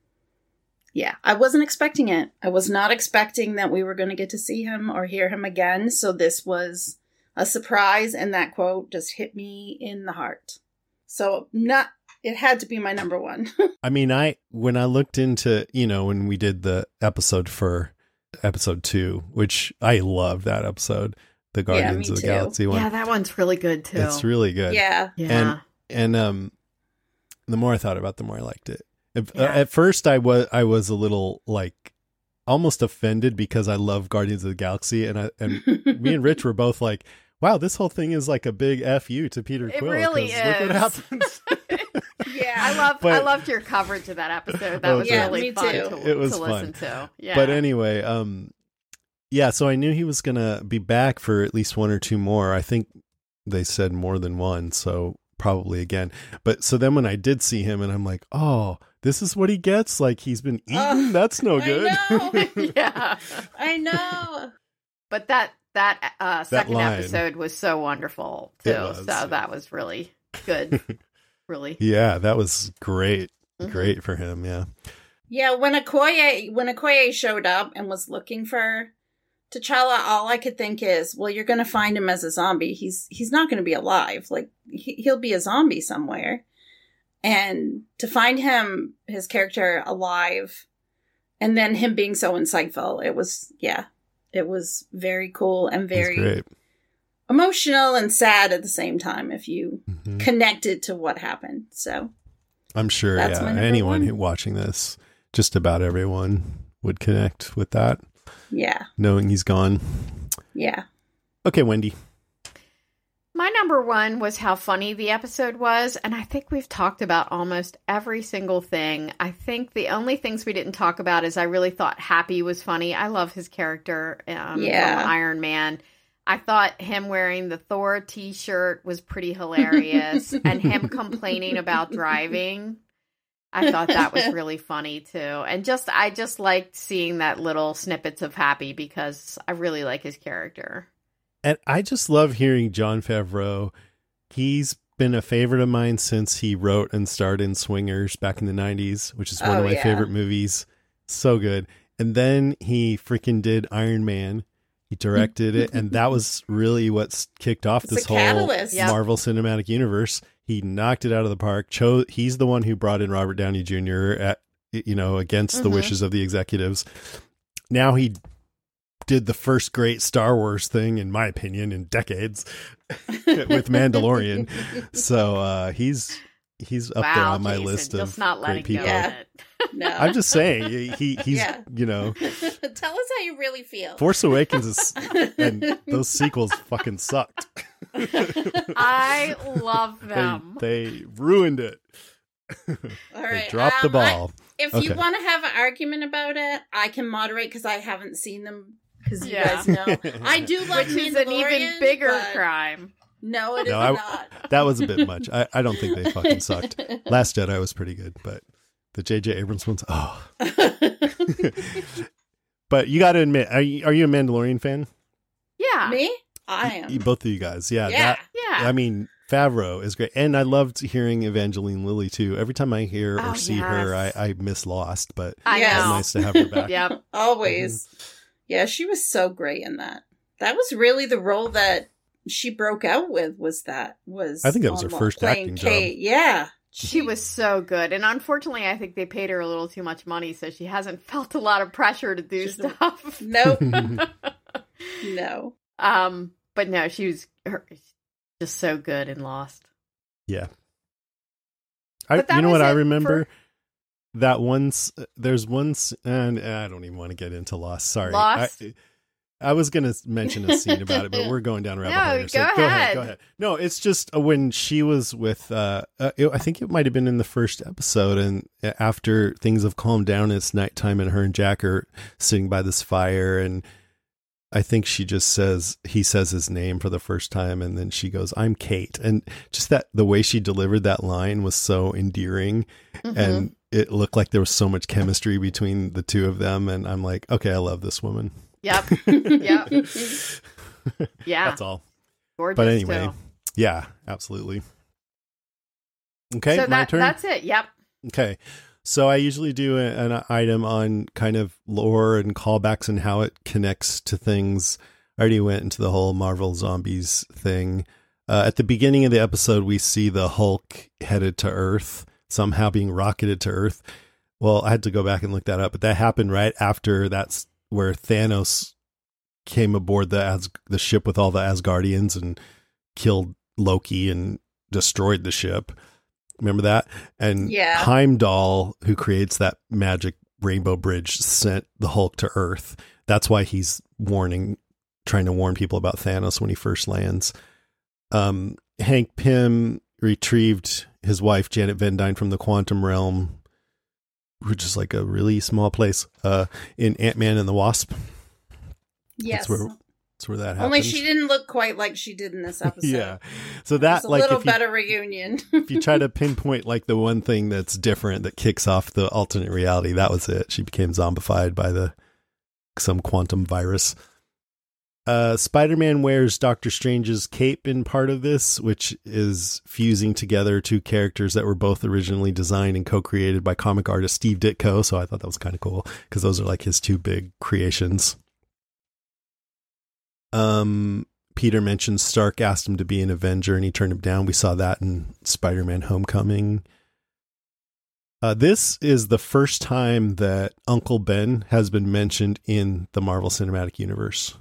Speaker 6: yeah. I wasn't expecting it. I was not expecting that we were going to get to see him or hear him again. So this was a surprise, and that quote just hit me in the heart. So not it had to be my number one.
Speaker 3: I mean, I when I looked into, you know, when we did the episode for episode two, which I love that episode, the Guardians
Speaker 6: me
Speaker 3: of the
Speaker 6: too.
Speaker 3: Galaxy one.
Speaker 5: Yeah, that one's really good too.
Speaker 3: It's really good.
Speaker 6: yeah.
Speaker 5: yeah.
Speaker 3: And um, the more I thought about it, the more I liked it. If,
Speaker 5: Yeah.
Speaker 3: uh, at first, I was I was a little like almost offended because I love Guardians of the Galaxy, and I and me and Rich were both like, "Wow, this whole thing is like a big F you to Peter
Speaker 5: It
Speaker 3: Quill."
Speaker 5: really
Speaker 3: 'cause Look what
Speaker 5: is.
Speaker 3: happens.
Speaker 6: Yeah.
Speaker 5: I love I
Speaker 3: But-
Speaker 5: loved your coverage of that episode. That
Speaker 3: Oh,
Speaker 5: was
Speaker 6: Yeah,
Speaker 5: really
Speaker 6: me
Speaker 5: fun
Speaker 6: too.
Speaker 5: to,
Speaker 3: It was
Speaker 5: to
Speaker 3: fun.
Speaker 5: listen to. Yeah.
Speaker 3: But anyway, um, yeah. So I knew he was gonna be back for at least one or two more. I think they said more than one, so probably again. But so then when I did see him, and I'm like, oh, this is what he gets. Like he's been eaten.
Speaker 6: Ugh,
Speaker 3: That's no
Speaker 6: I
Speaker 3: good.
Speaker 6: know.
Speaker 5: yeah.
Speaker 6: I know.
Speaker 5: But that that uh second
Speaker 3: line.
Speaker 5: episode was so wonderful too.
Speaker 3: It was,
Speaker 5: so
Speaker 3: yeah.
Speaker 5: that was really good. really.
Speaker 3: Yeah, that was great.
Speaker 5: Mhm.
Speaker 3: Great for him. Yeah.
Speaker 6: Yeah, when Okoye when Okoye showed up and was looking for T'Challa, all I could think is, well, you're going to find him as a zombie. He's he's not going to be alive. Like, he, he'll be a zombie somewhere. And to find him, his character, alive, and then him being so insightful, it was, yeah, it was very cool and very emotional and sad at the same time if you mm-hmm. connected to what happened. So
Speaker 3: I'm sure, yeah, anyone who watching this, just about everyone would connect with that.
Speaker 6: Yeah.
Speaker 3: Knowing he's gone.
Speaker 6: Yeah.
Speaker 3: Okay, Wendy.
Speaker 5: My number one was how funny the episode was, and I think we've talked about almost every single thing. I think the only things we didn't talk about is I really thought Happy was funny. I love his character um,
Speaker 6: yeah.
Speaker 5: from Iron Man. I thought him wearing the Thor t-shirt was pretty hilarious, and him complaining about driving. I thought that was really funny too. And just, I just liked seeing that little snippets of Happy because I really like his character.
Speaker 3: And I just love hearing Jon Favreau. He's been a favorite of mine since he wrote and starred in Swingers back in the nineties, which is one
Speaker 6: oh,
Speaker 3: of my
Speaker 6: yeah.
Speaker 3: favorite movies. So good. And then he freaking did Iron Man. He directed it. And that was really what's kicked off
Speaker 6: it's
Speaker 3: this whole
Speaker 6: catalyst.
Speaker 3: Marvel Cinematic Universe. He knocked it out of the park. Chose, he's the one who brought in Robert Downey Junior at, you know, against mm-hmm. the wishes of the executives. Now he did the first great Star Wars thing, in my opinion, in decades with Mandalorian. So uh, he's he's up
Speaker 5: wow,
Speaker 3: there on my
Speaker 5: Jason,
Speaker 3: list
Speaker 5: just
Speaker 3: of
Speaker 5: not
Speaker 3: great people.
Speaker 5: Go
Speaker 6: yeah. No,
Speaker 3: I'm just saying he he's
Speaker 6: yeah.
Speaker 3: you know.
Speaker 6: Tell us how you really feel.
Speaker 3: Force Awakens is, and those sequels fucking sucked.
Speaker 5: I love them.
Speaker 3: They, they ruined it.
Speaker 6: All right,
Speaker 3: they dropped
Speaker 6: um,
Speaker 3: the ball.
Speaker 6: I, if
Speaker 3: okay.
Speaker 6: you want to have an argument about it, I can moderate because I haven't seen them. Because you
Speaker 5: yeah.
Speaker 6: guys know, I do love
Speaker 5: Which is an even bigger crime.
Speaker 6: No, it
Speaker 3: no,
Speaker 6: is
Speaker 3: I,
Speaker 6: not.
Speaker 3: That was a bit much. I, I don't think they fucking sucked. Last Jedi was pretty good, but the J J Abrams ones, oh. But you got to admit, are you, are you a Mandalorian fan?
Speaker 5: Yeah.
Speaker 6: Me? I am.
Speaker 3: You, both of you guys. Yeah.
Speaker 6: Yeah.
Speaker 3: That,
Speaker 5: yeah.
Speaker 3: I mean, Favreau is great. And I loved hearing Evangeline Lilly, too. Every time I hear or
Speaker 5: oh,
Speaker 3: see
Speaker 5: yes.
Speaker 3: her, I, I miss Lost, but
Speaker 5: I
Speaker 6: yes.
Speaker 3: it's nice to have her back.
Speaker 5: Yep.
Speaker 6: Always. Mm-hmm. Yeah, she was so great in that. That was really the role that she broke out with, was that. was
Speaker 3: I think that was her first acting
Speaker 6: Kate.
Speaker 3: job.
Speaker 6: Yeah.
Speaker 5: She was so good. And unfortunately, I think they paid her a little too much money, so she hasn't felt a lot of pressure to do
Speaker 6: She's
Speaker 5: stuff.
Speaker 6: Nope. No.
Speaker 5: Um, but no, she was her, just so good in Lost.
Speaker 3: Yeah. I, you know what I remember? For... That once, there's once, and I don't even want to get into Lost. Sorry.
Speaker 5: Lost?
Speaker 3: I, I was going to mention a scene about it, but we're going down a rabbit
Speaker 5: no,
Speaker 3: hole.
Speaker 5: Go,
Speaker 3: so
Speaker 5: ahead.
Speaker 3: go ahead. Go ahead. No, it's just uh, when she was with, uh, uh, it, I think it might have been in the first episode, and after things have calmed down, it's nighttime, and her and Jack are sitting by this fire, and I think she just says, he says his name for the first time, and then she goes, "I'm Kate." And just that, the way she delivered that line was so endearing, mm-hmm. and it looked like there was so much chemistry between the two of them, and I'm like, okay, I love this woman.
Speaker 5: Yep. Yep. Yeah.
Speaker 3: That's all.
Speaker 5: Gorgeous.
Speaker 3: But anyway,
Speaker 5: too.
Speaker 3: Yeah, absolutely. Okay,
Speaker 5: so
Speaker 3: my
Speaker 5: that,
Speaker 3: turn.
Speaker 5: That's it. Yep.
Speaker 3: Okay. So I usually do a, an item on kind of lore and callbacks and how it connects to things. I already went into the whole Marvel Zombies thing. Uh, at the beginning of the episode, we see the Hulk headed to Earth, somehow being rocketed to Earth. Well, I had to go back and look that up, but that happened right after that's where Thanos came aboard the As- the ship with all the Asgardians and killed Loki and destroyed the ship. Remember that? And
Speaker 6: yeah.
Speaker 3: Heimdall, who creates that magic rainbow bridge, sent the Hulk to Earth. That's why he's warning, trying to warn people about Thanos when he first lands. Um, Hank Pym retrieved his wife, Janet Van Dyne, from the quantum realm, which is like a really small place, uh, in Ant-Man and the Wasp.
Speaker 6: Yes.
Speaker 3: That's where, that's where that happened.
Speaker 6: Only she didn't look quite like she did in this episode.
Speaker 3: Yeah. So that,
Speaker 6: it's a
Speaker 3: like,
Speaker 6: little
Speaker 3: if you,
Speaker 6: better reunion.
Speaker 3: if you try to pinpoint like the one thing that's different that kicks off the alternate reality, that was it. She became zombified by the some quantum virus. Uh, Spider-Man wears Doctor Strange's cape in part of this, which is fusing together two characters that were both originally designed and co-created by comic artist Steve Ditko. So I thought that was kind of cool because those are like his two big creations. Um, Peter mentioned Stark asked him to be an Avenger and he turned him down. We saw that in Spider-Man Homecoming. Uh, this is the first time that Uncle Ben has been mentioned in the Marvel Cinematic Universe.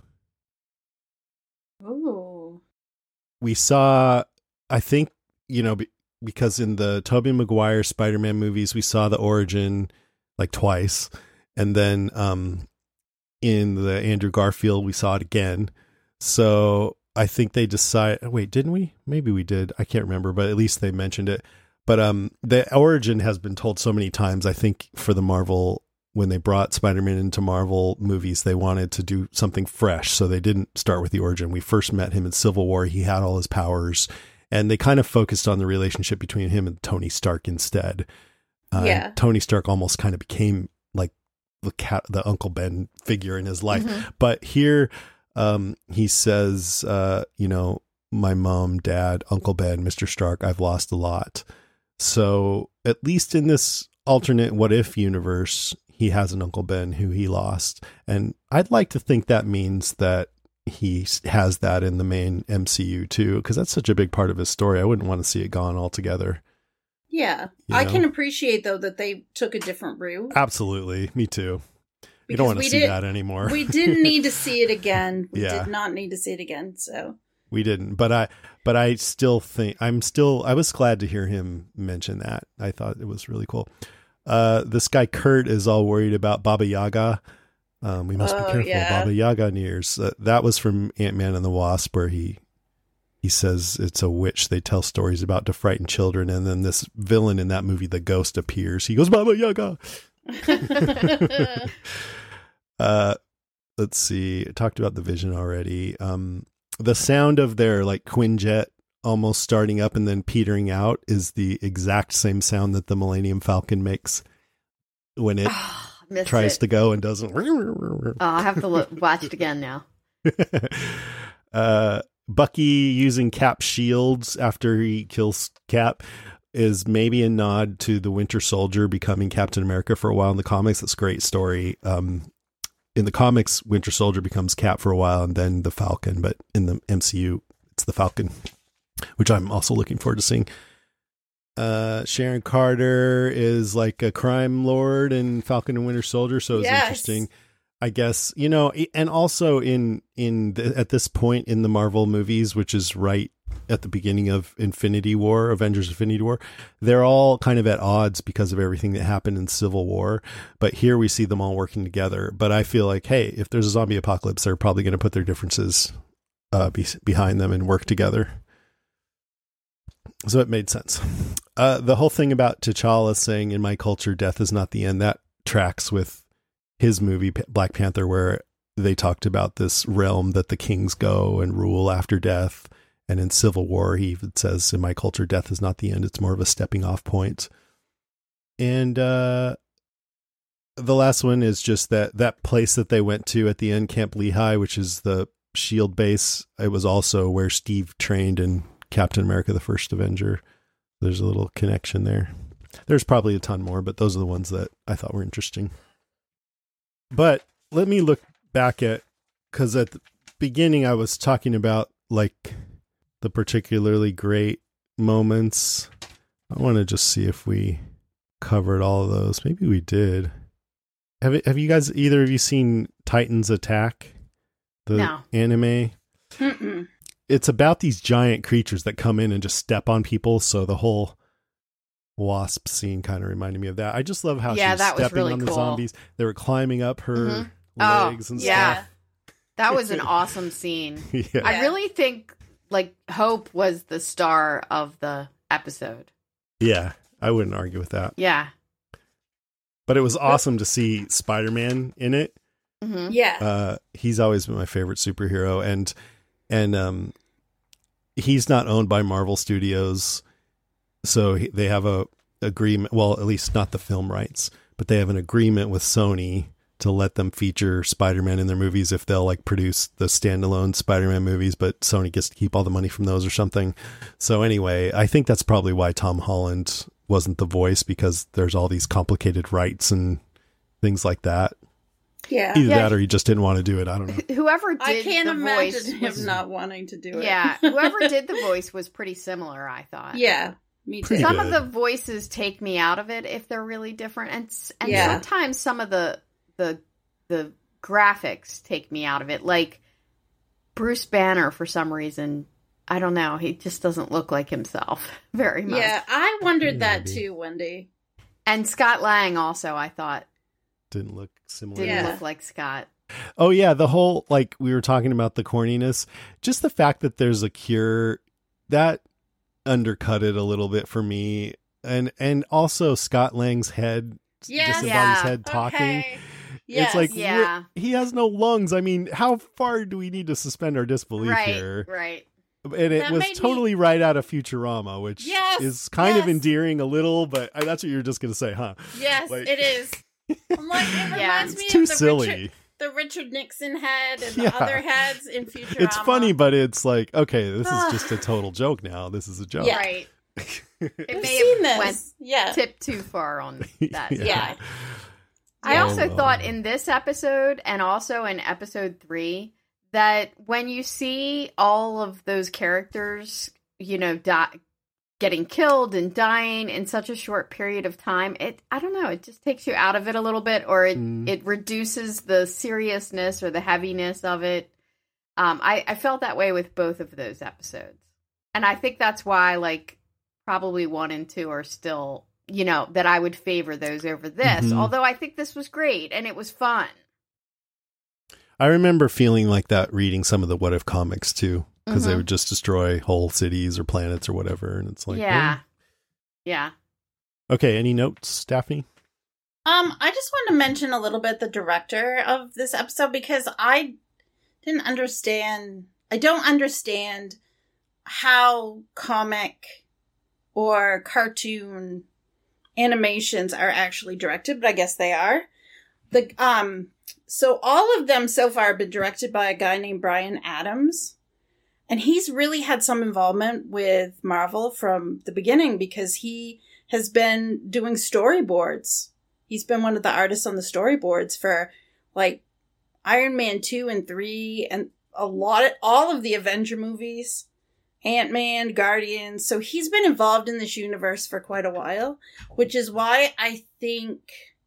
Speaker 6: Ooh.
Speaker 3: We saw, I think, you know, be, because in the Tobey Maguire Spider-Man movies, we saw the origin like twice. And then um, in the Andrew Garfield, we saw it again. So I think they decided, wait, didn't we? Maybe we did. I can't remember, but at least they mentioned it. But um, the origin has been told so many times. I think for the Marvel, when they brought Spider-Man into Marvel movies, they wanted to do something fresh. So they didn't start with the origin. We first met him in Civil War. He had all his powers. And they kind of focused on the relationship between him and Tony Stark instead. Uh,
Speaker 6: Yeah.
Speaker 3: Tony Stark almost kind of became like the cat, the Uncle Ben figure in his life.
Speaker 5: Mm-hmm.
Speaker 3: But here um, he says, uh, you know, my mom, dad, Uncle Ben, Mister Stark, I've lost a lot. So at least in this alternate what if universe, he has an Uncle Ben who he lost. And I'd like to think that means that he has that in the main M C U too, because that's such a big part of his story. I wouldn't want to see it gone altogether.
Speaker 6: Yeah.
Speaker 3: You
Speaker 6: I
Speaker 3: know?
Speaker 6: can appreciate, though, that they took a different route.
Speaker 3: Absolutely. Me too. You
Speaker 6: Because
Speaker 3: don't want to
Speaker 6: we
Speaker 3: see
Speaker 6: did-
Speaker 3: that anymore.
Speaker 6: We didn't need to see it again. We
Speaker 3: Yeah.
Speaker 6: did not need to see it again, so...
Speaker 3: We didn't, but I, but I still think I'm still, I was glad to hear him mention that. I thought it was really cool. Uh, this guy Kurt is all worried about Baba Yaga. Um, we must
Speaker 6: Oh,
Speaker 3: be careful,
Speaker 6: yeah.
Speaker 3: Baba Yaga nears. Uh, that was from Ant-Man and the Wasp, where he, he says it's a witch they tell stories about to frighten children. And then this villain in that movie, the ghost, appears. He goes, Baba Yaga. uh, let's see. I talked about the Vision already. Um, the sound of their like Quinjet almost starting up and then petering out is the exact same sound that the Millennium Falcon makes when it
Speaker 5: Missed
Speaker 3: tries
Speaker 5: it.
Speaker 3: to go and doesn't.
Speaker 5: Oh, I have to look, watch it again now.
Speaker 3: uh, Bucky using Cap's shields after he kills Cap is maybe a nod to the Winter Soldier becoming Captain America for a while in the comics. That's a great story. Um, in the comics, Winter Soldier becomes Cap for a while and then the Falcon, but in the M C U, it's the Falcon, which I'm also looking forward to seeing. Uh, Sharon Carter is like a crime lord in Falcon and Winter Soldier, so it's
Speaker 6: Yes.
Speaker 3: interesting. I guess, you know, and also in in the, at this point in the Marvel movies, which is right at the beginning of Infinity War, Avengers Infinity War, they're all kind of at odds because of everything that happened in Civil War. But here we see them all working together. But I feel like, hey, if there's a zombie apocalypse, they're probably going to put their differences uh, be, behind them and work together. So it made sense. Uh, the whole thing about T'Challa saying, in my culture, death is not the end, that tracks with his movie Black Panther, where they talked about this realm that the kings go and rule after death. And in Civil War, he even says, in my culture, death is not the end. It's more of a stepping off point. And uh, the last one is just that that place that they went to at the end, Camp Lehigh, which is the SHIELD base. It was also where Steve trained in Captain America, the First Avenger. There's a little connection there. There's probably a ton more, but those are the ones that I thought were interesting. But let me look back at, because at the beginning I was talking about like the particularly great moments. I want to just see if we covered all of those. Maybe we did. Have it, have you guys, either of you seen Titans Attack? The
Speaker 5: No.
Speaker 3: anime?
Speaker 6: Mm-mm.
Speaker 3: It's about these giant creatures that come in and just step on people. So the whole Wasp scene kind of reminded me of that. I just love how
Speaker 5: Yeah,
Speaker 3: she was
Speaker 5: that was
Speaker 3: stepping
Speaker 5: really
Speaker 3: on the
Speaker 5: cool.
Speaker 3: zombies. They were climbing up her
Speaker 5: Mhm. Oh,
Speaker 3: legs and
Speaker 5: yeah.
Speaker 3: stuff.
Speaker 5: That was an awesome scene.
Speaker 3: Yeah.
Speaker 5: I really think like Hope was the star of the episode.
Speaker 3: Yeah, I wouldn't argue with that.
Speaker 5: Yeah.
Speaker 3: But it was awesome to see Spider-Man in it.
Speaker 5: hmm
Speaker 6: Yeah.
Speaker 3: Uh, he's always been my favorite superhero, and and um, he's not owned by Marvel Studios, so he, they have a agreement. Well, at least not the film rights, but they have an agreement with Sony to let them feature Spider-Man in their movies if they'll like produce the standalone Spider-Man movies, but Sony gets to keep all the money from those or something. So anyway, I think that's probably why Tom Holland wasn't the voice, because there's all these complicated rights and things like that.
Speaker 6: Yeah.
Speaker 3: Either
Speaker 5: Yeah.
Speaker 3: that or he just didn't want to do it. I don't know.
Speaker 5: Whoever did
Speaker 6: I can't
Speaker 5: the
Speaker 6: imagine
Speaker 5: voice
Speaker 6: him
Speaker 5: was,
Speaker 6: not wanting to do it.
Speaker 5: yeah, whoever did the voice was pretty similar, I thought.
Speaker 6: Yeah, me too.
Speaker 3: Pretty
Speaker 5: Some
Speaker 3: good.
Speaker 5: of the voices take me out of it if they're really different, and s- and
Speaker 6: Yeah.
Speaker 5: sometimes some of the the the graphics take me out of it. Like Bruce Banner, for some reason, I don't know, he just doesn't look like himself very much.
Speaker 6: Yeah, I wondered that
Speaker 3: Maybe.
Speaker 6: too, Wendy.
Speaker 5: And Scott Lang also, I thought,
Speaker 3: Didn't look similar.
Speaker 5: didn't
Speaker 6: Yeah.
Speaker 5: look like Scott.
Speaker 3: Oh yeah, the whole, like we were talking about the corniness, just the fact that there's a cure that undercut it a little bit for me, and and also Scott Lang's head,
Speaker 6: Yes.
Speaker 3: just about
Speaker 5: Yeah.
Speaker 3: his head talking.
Speaker 6: Okay. Yes.
Speaker 3: It's like
Speaker 5: Yeah.
Speaker 3: we're- he has no lungs. I mean, how far do we need to suspend our disbelief
Speaker 5: Right,
Speaker 3: here?
Speaker 5: right.
Speaker 3: And it
Speaker 6: That
Speaker 3: was
Speaker 6: made me-
Speaker 3: totally right out of Futurama, which
Speaker 6: Yes,
Speaker 3: is kind of
Speaker 6: yes.
Speaker 3: endearing a little, but I, that's what you're just gonna say, huh?
Speaker 6: Yes,
Speaker 3: Like-
Speaker 6: it is. I'm like, it reminds
Speaker 5: Yeah.
Speaker 6: me
Speaker 3: It's
Speaker 6: of
Speaker 3: too
Speaker 6: the
Speaker 3: silly.
Speaker 6: Richard, the Richard Nixon head and
Speaker 3: Yeah.
Speaker 6: the other heads in Futurama.
Speaker 3: It's funny, but it's like, okay, this is just a total joke now. This is a joke.
Speaker 6: Yeah.
Speaker 5: Right. It
Speaker 6: We've
Speaker 5: may
Speaker 6: seen
Speaker 5: have
Speaker 6: this.
Speaker 5: went
Speaker 6: yeah.
Speaker 5: tip too far on that.
Speaker 3: Yeah.
Speaker 6: Yeah.
Speaker 5: I
Speaker 3: Yeah.
Speaker 5: also
Speaker 3: Oh,
Speaker 5: thought
Speaker 3: well.
Speaker 5: in this episode and also in episode three that when you see all of those characters, you know, die, getting killed and dying in such a short period of time, it I don't know, it just takes you out of it a little bit, or it,
Speaker 3: Mm.
Speaker 5: it reduces the seriousness or the heaviness of it. Um, I, I felt that way with both of those episodes. And I think that's why, like, probably one and two are still, you know, that I would favor those over this.
Speaker 3: Mhm.
Speaker 5: Although I think this was great and it was fun.
Speaker 3: I remember feeling like that reading some of the What If comics too, because they
Speaker 5: Mhm.
Speaker 3: would just destroy whole cities or planets or whatever, and it's like,
Speaker 5: yeah. Yeah.
Speaker 3: oh. Okay, any notes, Daphne?
Speaker 6: Um, I just want to mention a little bit the director of this episode because I didn't understand. I don't understand how comic or cartoon animations are actually directed, but I guess they are. The um, so all of them so far have been directed by a guy named Brian Adams, and he's really had some involvement with Marvel from the beginning because he has been doing storyboards. He's been one of the artists on the storyboards for like Iron Man two and three and a lot of all of the Avenger movies, Ant-Man, Guardians. So he's been involved in this universe for quite a while, which is why I think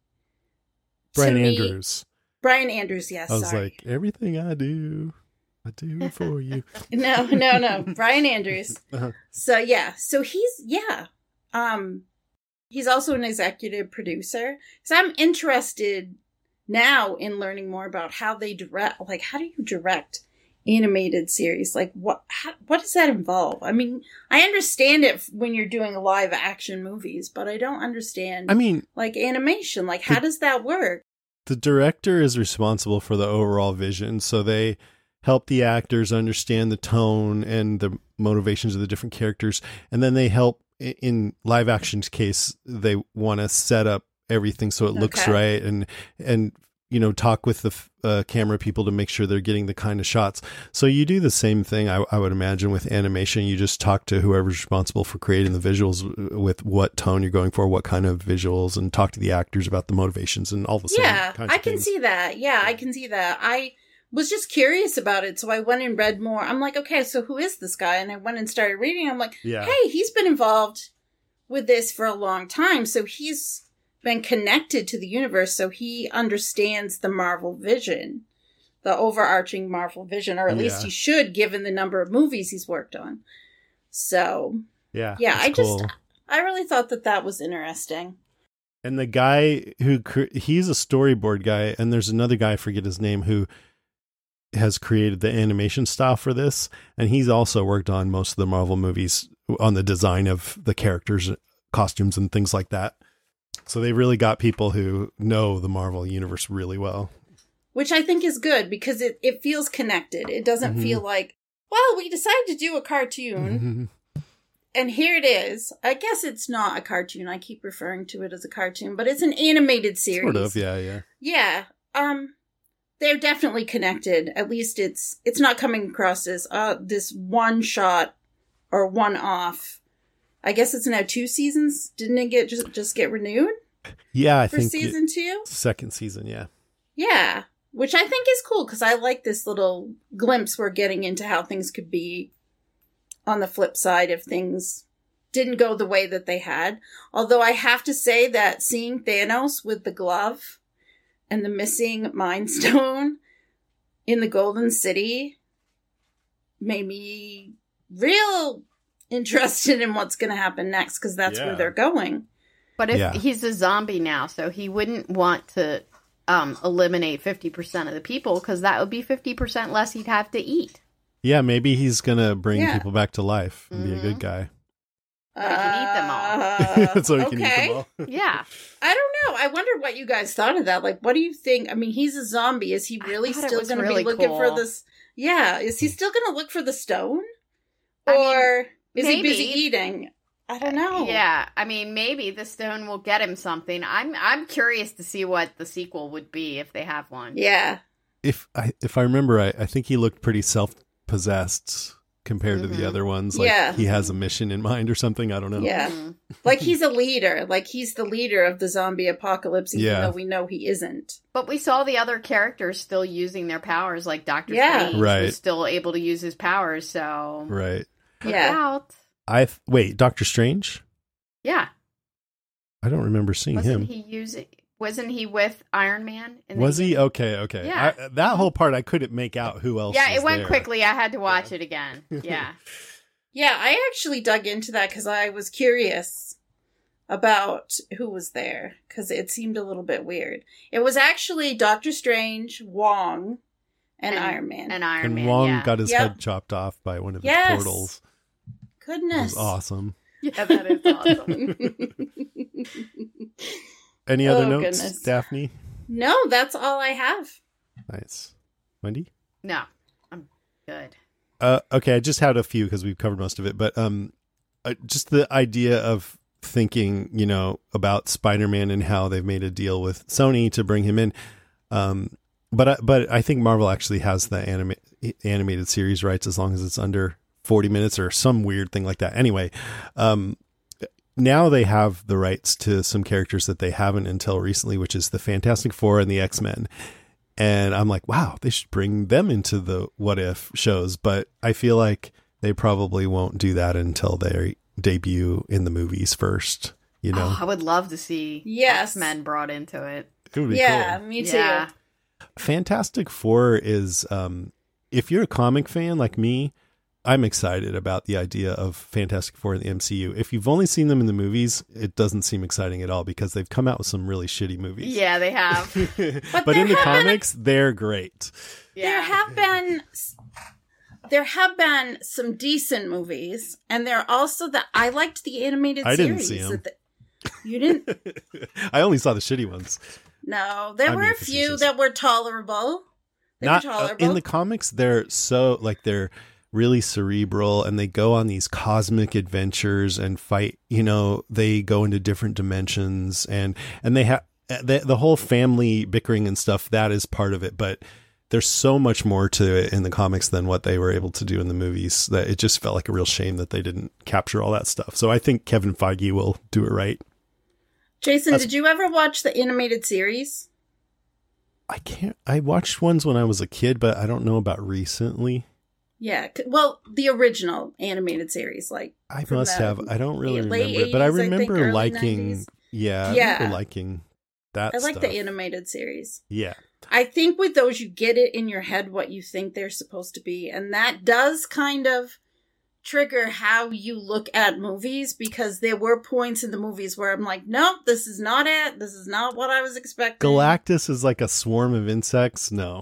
Speaker 6: to
Speaker 3: Brian
Speaker 6: me-
Speaker 3: Andrews.
Speaker 6: Brian Andrews, yes.
Speaker 3: I was
Speaker 6: sorry.
Speaker 3: like, everything I do, I do for you.
Speaker 6: No, no, no. Brian Andrews.
Speaker 3: Uh-huh.
Speaker 6: So yeah, so he's yeah. Um he's also an executive producer. So I'm interested now in learning more about how they direct, like how do you direct animated series? Like what how, what does that involve? I mean, I understand it when you're doing live action movies, but I don't understand
Speaker 3: I mean,
Speaker 6: like animation. Like how
Speaker 3: The-
Speaker 6: does that work?
Speaker 3: the director is responsible for the overall vision, so they help the actors understand the tone and the motivations of the different characters, and then they help i- in live action's case, they want to set up everything so it looks
Speaker 6: Okay.
Speaker 3: right, and and you know, talk with the f- uh, camera people to make sure they're getting the kind of shots. So you do the same thing, I, I would imagine, with animation. You just talk to whoever's responsible for creating the visuals with what tone you're going for, what kind of visuals, and talk to the actors about the motivations and all the same
Speaker 6: Yeah,
Speaker 3: kinds
Speaker 6: I
Speaker 3: of
Speaker 6: can
Speaker 3: things.
Speaker 6: see that. Yeah, I can see that. I was just curious about it, so I went and read more. I'm like, okay, so who is this guy? And I went and started reading. I'm like,
Speaker 3: Yeah.
Speaker 6: hey, he's been involved with this for a long time, so he's been connected to the universe, so he understands the Marvel vision, the overarching Marvel vision, or at least
Speaker 3: Yeah.
Speaker 6: he should, given the number of movies he's worked on. So,
Speaker 3: Yeah.
Speaker 6: yeah,
Speaker 3: that's
Speaker 6: I just,
Speaker 3: cool.
Speaker 6: I really thought that that was interesting.
Speaker 3: And the guy who cre- he's a storyboard guy, and there's another guy, I forget his name, who has created the animation style for this, and he's also worked on most of the Marvel movies on the design of the characters, costumes, and things like that. So they really got people who know the Marvel universe really well.
Speaker 6: Which I think is good because it, it feels connected. It doesn't
Speaker 3: Mhm.
Speaker 6: feel like, well, we decided to do a cartoon and here it is. I guess it's not a cartoon. I keep referring to it as a cartoon, but it's an animated series.
Speaker 3: Sort of, yeah, yeah.
Speaker 6: Yeah. Um, they're definitely connected. At least it's it's not coming across as uh this one shot or one off. I guess it's now two seasons. Didn't it get just just get renewed
Speaker 3: Yeah, I
Speaker 6: for
Speaker 3: think
Speaker 6: season
Speaker 3: it-
Speaker 6: two?
Speaker 3: second season, yeah.
Speaker 6: Yeah, which I think is cool because I like this little glimpse we're getting into how things could be on the flip side if things didn't go the way that they had. Although I have to say that seeing Thanos with the glove and the missing Mind Stone in the Golden City made me real interested in what's going to happen next because that's
Speaker 3: Yeah.
Speaker 6: where they're going.
Speaker 5: But if
Speaker 3: Yeah.
Speaker 5: he's a zombie now, so he wouldn't want to um, eliminate fifty percent of the people because that would be fifty percent less he'd have to eat.
Speaker 3: Yeah, maybe he's gonna bring
Speaker 6: Yeah.
Speaker 3: people back to life and be a
Speaker 5: Mhm.
Speaker 3: good guy.
Speaker 5: So he can eat them all.
Speaker 6: Uh,
Speaker 3: so he can
Speaker 6: okay.
Speaker 3: eat them all.
Speaker 5: Yeah.
Speaker 6: I don't know. I wonder what you guys thought of that. Like, what do you think? I mean, he's a zombie. Is he
Speaker 5: I
Speaker 6: really
Speaker 5: thought it
Speaker 6: still
Speaker 5: was
Speaker 6: going to
Speaker 5: really
Speaker 6: be looking
Speaker 5: cool.
Speaker 6: for this? Yeah. Is he still going to look for the stone?
Speaker 5: I mean,
Speaker 6: Or is he
Speaker 5: maybe.
Speaker 6: busy eating? I don't know.
Speaker 5: Yeah, I mean, maybe the stone will get him something. I'm I'm curious to see what the sequel would be if they have one.
Speaker 6: Yeah.
Speaker 3: If I if I remember right, I think he looked pretty self possessed compared to
Speaker 5: Mhm.
Speaker 3: the other ones. Like
Speaker 6: Yeah.
Speaker 3: he has a mission in mind or something. I don't know.
Speaker 6: Yeah.
Speaker 5: Mhm.
Speaker 6: Like he's a leader. Like he's the leader of the zombie apocalypse, even
Speaker 3: Yeah.
Speaker 6: though we know he isn't.
Speaker 5: But we saw the other characters still using their powers, like Doctor
Speaker 6: Yeah.
Speaker 5: Strange
Speaker 3: Right.
Speaker 5: was still able to use his powers. So
Speaker 3: Right.
Speaker 5: look
Speaker 6: Yeah.
Speaker 5: out.
Speaker 3: I th- wait, Doctor Strange?
Speaker 5: Yeah,
Speaker 3: I don't remember seeing
Speaker 5: wasn't
Speaker 3: him.
Speaker 5: he using? Wasn't he with Iron Man? in the
Speaker 3: Was he?
Speaker 5: beginning?
Speaker 3: Okay, okay.
Speaker 5: Yeah.
Speaker 3: I, that whole part I couldn't make out who else
Speaker 5: Yeah,
Speaker 3: was
Speaker 5: it went
Speaker 3: there.
Speaker 5: quickly. I had to watch it again. Yeah.
Speaker 6: Yeah, I actually dug into that because I was curious about who was there because it seemed a little bit weird. It was actually Doctor Strange, Wong, and,
Speaker 5: And-
Speaker 6: Iron Man.
Speaker 5: And Iron
Speaker 3: And
Speaker 5: Man.
Speaker 3: Wong
Speaker 5: yeah.
Speaker 3: got his
Speaker 6: Yep.
Speaker 3: head chopped off by one of his
Speaker 6: Yes.
Speaker 3: portals. It
Speaker 6: Goodness.
Speaker 3: was awesome.
Speaker 5: Yeah, that is awesome.
Speaker 3: Any other
Speaker 6: Oh,
Speaker 3: notes,
Speaker 6: goodness.
Speaker 3: Daphne?
Speaker 6: No, that's all I have.
Speaker 3: Nice. Wendy?
Speaker 5: No, I'm good.
Speaker 3: Uh, okay, I just had a few because we've covered most of it, but um, uh, just the idea of thinking, you know, about Spider-Man and how they've made a deal with Sony to bring him in. Um, but I, but I think Marvel actually has the anima- animated series rights as long as it's under forty minutes or some weird thing like that. Anyway, um, now they have the rights to some characters that they haven't until recently, which is the Fantastic Four and the X-Men. And I'm like, wow, they should bring them into the What If shows. But I feel like they probably won't do that until they debut in the movies first, you know?
Speaker 5: Oh, I would love to see
Speaker 6: Yes.
Speaker 5: X-Men brought into it.
Speaker 3: It would be
Speaker 6: Yeah,
Speaker 3: cool.
Speaker 6: me too.
Speaker 5: Yeah.
Speaker 3: Fantastic Four is, um, if you're a comic fan like me, I'm excited about the idea of Fantastic Four in the M C U. If you've only seen them in the movies, it doesn't seem exciting at all because they've come out with some really shitty movies.
Speaker 5: Yeah, they have.
Speaker 3: but
Speaker 6: there
Speaker 3: in the
Speaker 6: have been-
Speaker 3: comics, they're great.
Speaker 5: Yeah.
Speaker 6: There have been there have been some decent movies, and there are also the I liked the animated
Speaker 3: I didn't
Speaker 6: series.
Speaker 3: see 'em.
Speaker 6: that the- you didn't?
Speaker 3: I only saw the shitty ones.
Speaker 6: No, there
Speaker 3: I'm
Speaker 6: were
Speaker 3: being
Speaker 6: a few
Speaker 3: facetious.
Speaker 6: that were tolerable. They
Speaker 3: Not
Speaker 6: were
Speaker 3: uh,
Speaker 6: tolerable.
Speaker 3: in the comics, they're so like they're really cerebral and they go on these cosmic adventures and fight. You know, they go into different dimensions and and they have the, the whole family bickering and stuff. That is part of it, but there's so much more to it in the comics than what they were able to do in the movies that it just felt like a real shame that they didn't capture all that stuff. So I think Kevin Feige will do it right.
Speaker 6: Jason,
Speaker 3: That's-
Speaker 6: did you ever watch the animated series?
Speaker 3: I can't. I watched ones when I was a kid, but I don't know about recently.
Speaker 6: Yeah, c- well, the original animated series, like
Speaker 3: I
Speaker 6: from
Speaker 3: must
Speaker 6: the
Speaker 3: have. I don't really
Speaker 6: late
Speaker 3: remember, but I
Speaker 6: eighties, I think,
Speaker 3: remember
Speaker 6: early
Speaker 3: liking.
Speaker 6: nineties.
Speaker 3: Yeah, I
Speaker 6: Yeah.
Speaker 3: remember liking that.
Speaker 6: I like
Speaker 3: stuff.
Speaker 6: the animated series.
Speaker 3: Yeah,
Speaker 6: I think with those, you get it in your head what you think they're supposed to be. And that does kind of trigger how you look at movies because there were points in the movies where I'm like, nope, this is not it. This is not what I was expecting.
Speaker 3: Galactus is like a swarm of insects. No,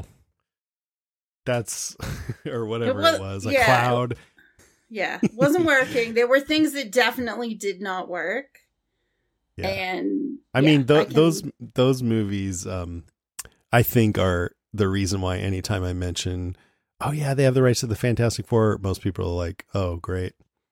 Speaker 3: that's or whatever it
Speaker 6: was-
Speaker 3: was, a
Speaker 6: yeah.
Speaker 3: cloud.
Speaker 6: Yeah, it wasn't working. There were things that definitely did not work.
Speaker 3: Yeah,
Speaker 6: And
Speaker 3: I
Speaker 6: yeah,
Speaker 3: mean th-
Speaker 6: I can-
Speaker 3: those those movies. Um, I think are the reason why anytime I mention, oh yeah, they have the rights to the Fantastic Four, most people are like, oh great.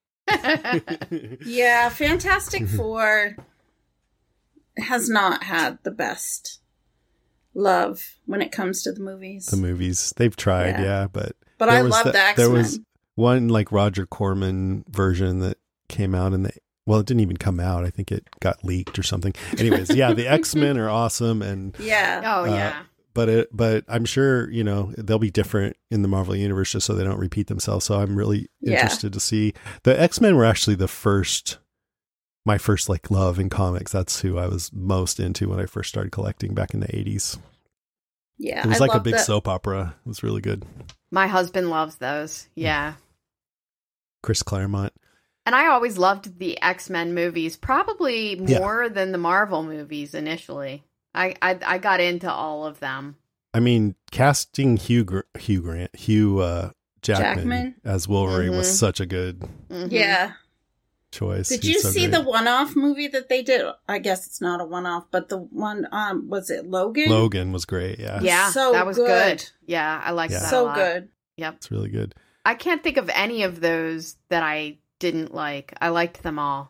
Speaker 6: Yeah, Fantastic Four has not had the best love when it comes to the movies.
Speaker 3: The movies they've tried,
Speaker 6: Yeah.
Speaker 3: yeah, but
Speaker 6: But
Speaker 3: there
Speaker 6: I
Speaker 3: was
Speaker 6: love
Speaker 3: the-
Speaker 6: the
Speaker 3: There
Speaker 6: X-Men.
Speaker 3: was one like Roger Corman version that came out and the well, it didn't even come out. I think it got leaked or something. Anyways, yeah, the X-Men are awesome and
Speaker 6: Yeah.
Speaker 5: Oh,
Speaker 3: Uh,
Speaker 5: yeah.
Speaker 3: but it, but I'm sure, you know, they'll be different in the Marvel universe just so they don't repeat themselves. So I'm really
Speaker 6: Yeah.
Speaker 3: interested to see. The X-Men were actually the first, my first like love in comics. That's who I was most into when I first started collecting back in the eighties.
Speaker 6: Yeah.
Speaker 3: It was
Speaker 6: I
Speaker 3: like a
Speaker 6: love
Speaker 3: big
Speaker 6: that.
Speaker 3: soap opera. It was really good.
Speaker 5: My husband loves those. Yeah.
Speaker 3: Chris Claremont.
Speaker 5: And I always loved the X-Men movies, probably
Speaker 3: Yeah.
Speaker 5: more than the Marvel movies initially. I, I I got into all of them.
Speaker 3: I mean, casting Hugh Gr- Hugh Grant, Hugh uh, Jackman,
Speaker 6: Jackman?
Speaker 3: as Wolverine was
Speaker 5: Mhm.
Speaker 3: such a good
Speaker 5: Mhm.
Speaker 6: Yeah.
Speaker 3: choice.
Speaker 6: Did
Speaker 3: He's
Speaker 6: you
Speaker 3: so
Speaker 6: see
Speaker 3: great.
Speaker 6: the one-off movie that they did? I guess it's not a one-off, but the one, um, was it Logan?
Speaker 3: Logan was great. Yeah,
Speaker 5: Yeah,
Speaker 6: So
Speaker 5: that was
Speaker 6: good.
Speaker 5: good. Yeah, I liked
Speaker 3: Yeah.
Speaker 5: that a
Speaker 6: So
Speaker 5: lot.
Speaker 6: good.
Speaker 5: Yep.
Speaker 3: it's really good.
Speaker 5: I can't think of any of those that I didn't like. I liked them all.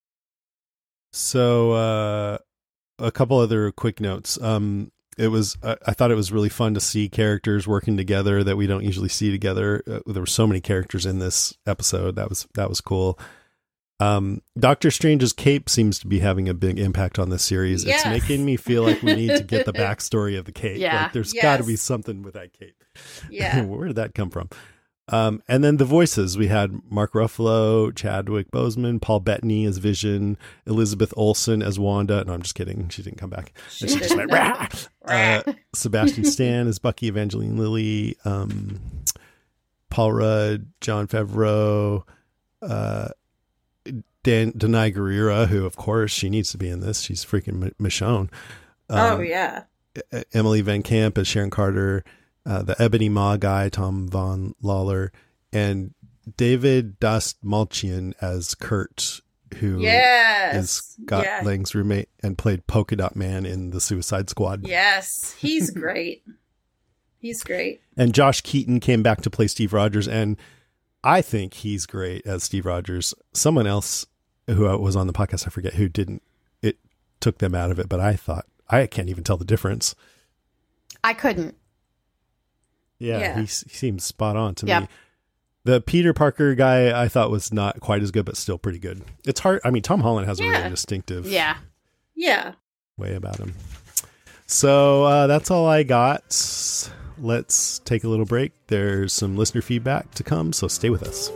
Speaker 3: So, uh, a couple other quick notes. Um, it was I, I thought it was really fun to see characters working together that we don't usually see together. Uh, there were so many characters in this episode. That was that was cool. Um, Doctor Strange's cape seems to be having a big impact on this series.
Speaker 6: Yes.
Speaker 3: It's making me feel like we need to get the backstory of the cape.
Speaker 5: Yeah.
Speaker 3: Like, there's
Speaker 6: Yes.
Speaker 3: got to be something with that cape.
Speaker 6: Yeah.
Speaker 3: Where did that come from? Um, and then the voices, we had Mark Ruffalo, Chadwick Boseman, Paul Bettany as Vision, Elizabeth Olsen as Wanda. No, I'm just kidding. She didn't come back.
Speaker 6: She
Speaker 3: And she just went,
Speaker 6: didn't.
Speaker 3: "Rah!" uh, Sebastian Stan as Bucky, Evangeline Lilly, um, Paul Rudd, John Favreau, uh, Dan, Denai Guerrera, who, of course, she needs to be in this. She's freaking M- Michonne. Um,
Speaker 6: Oh, yeah.
Speaker 3: E- Emily Van Camp as Sharon Carter, uh, the Ebony Maw guy, Tom Von Lawler, and David Dastmalchian as Kurt, who is
Speaker 6: Yes.
Speaker 3: Scott
Speaker 6: yeah.
Speaker 3: Lang's roommate and played Polka Dot Man in the Suicide Squad.
Speaker 6: Yes. He's great. He's great.
Speaker 3: And Josh Keaton came back to play Steve Rogers, and I think he's great as Steve Rogers. Someone else who was on the podcast, I forget who, didn't, it took them out of it, but I thought, I can't even tell the difference.
Speaker 5: I couldn't.
Speaker 3: Yeah,
Speaker 6: Yeah.
Speaker 3: He, s- he seems spot on to
Speaker 5: Yep.
Speaker 3: me. The Peter Parker guy I thought was not quite as good, but still pretty good. It's hard. I mean, Tom Holland has a
Speaker 5: Yeah.
Speaker 3: really distinctive
Speaker 5: Yeah.
Speaker 6: Yeah.
Speaker 3: way about him. So uh, that's all I got. Let's take a little break. There's some listener feedback to come, so stay with us.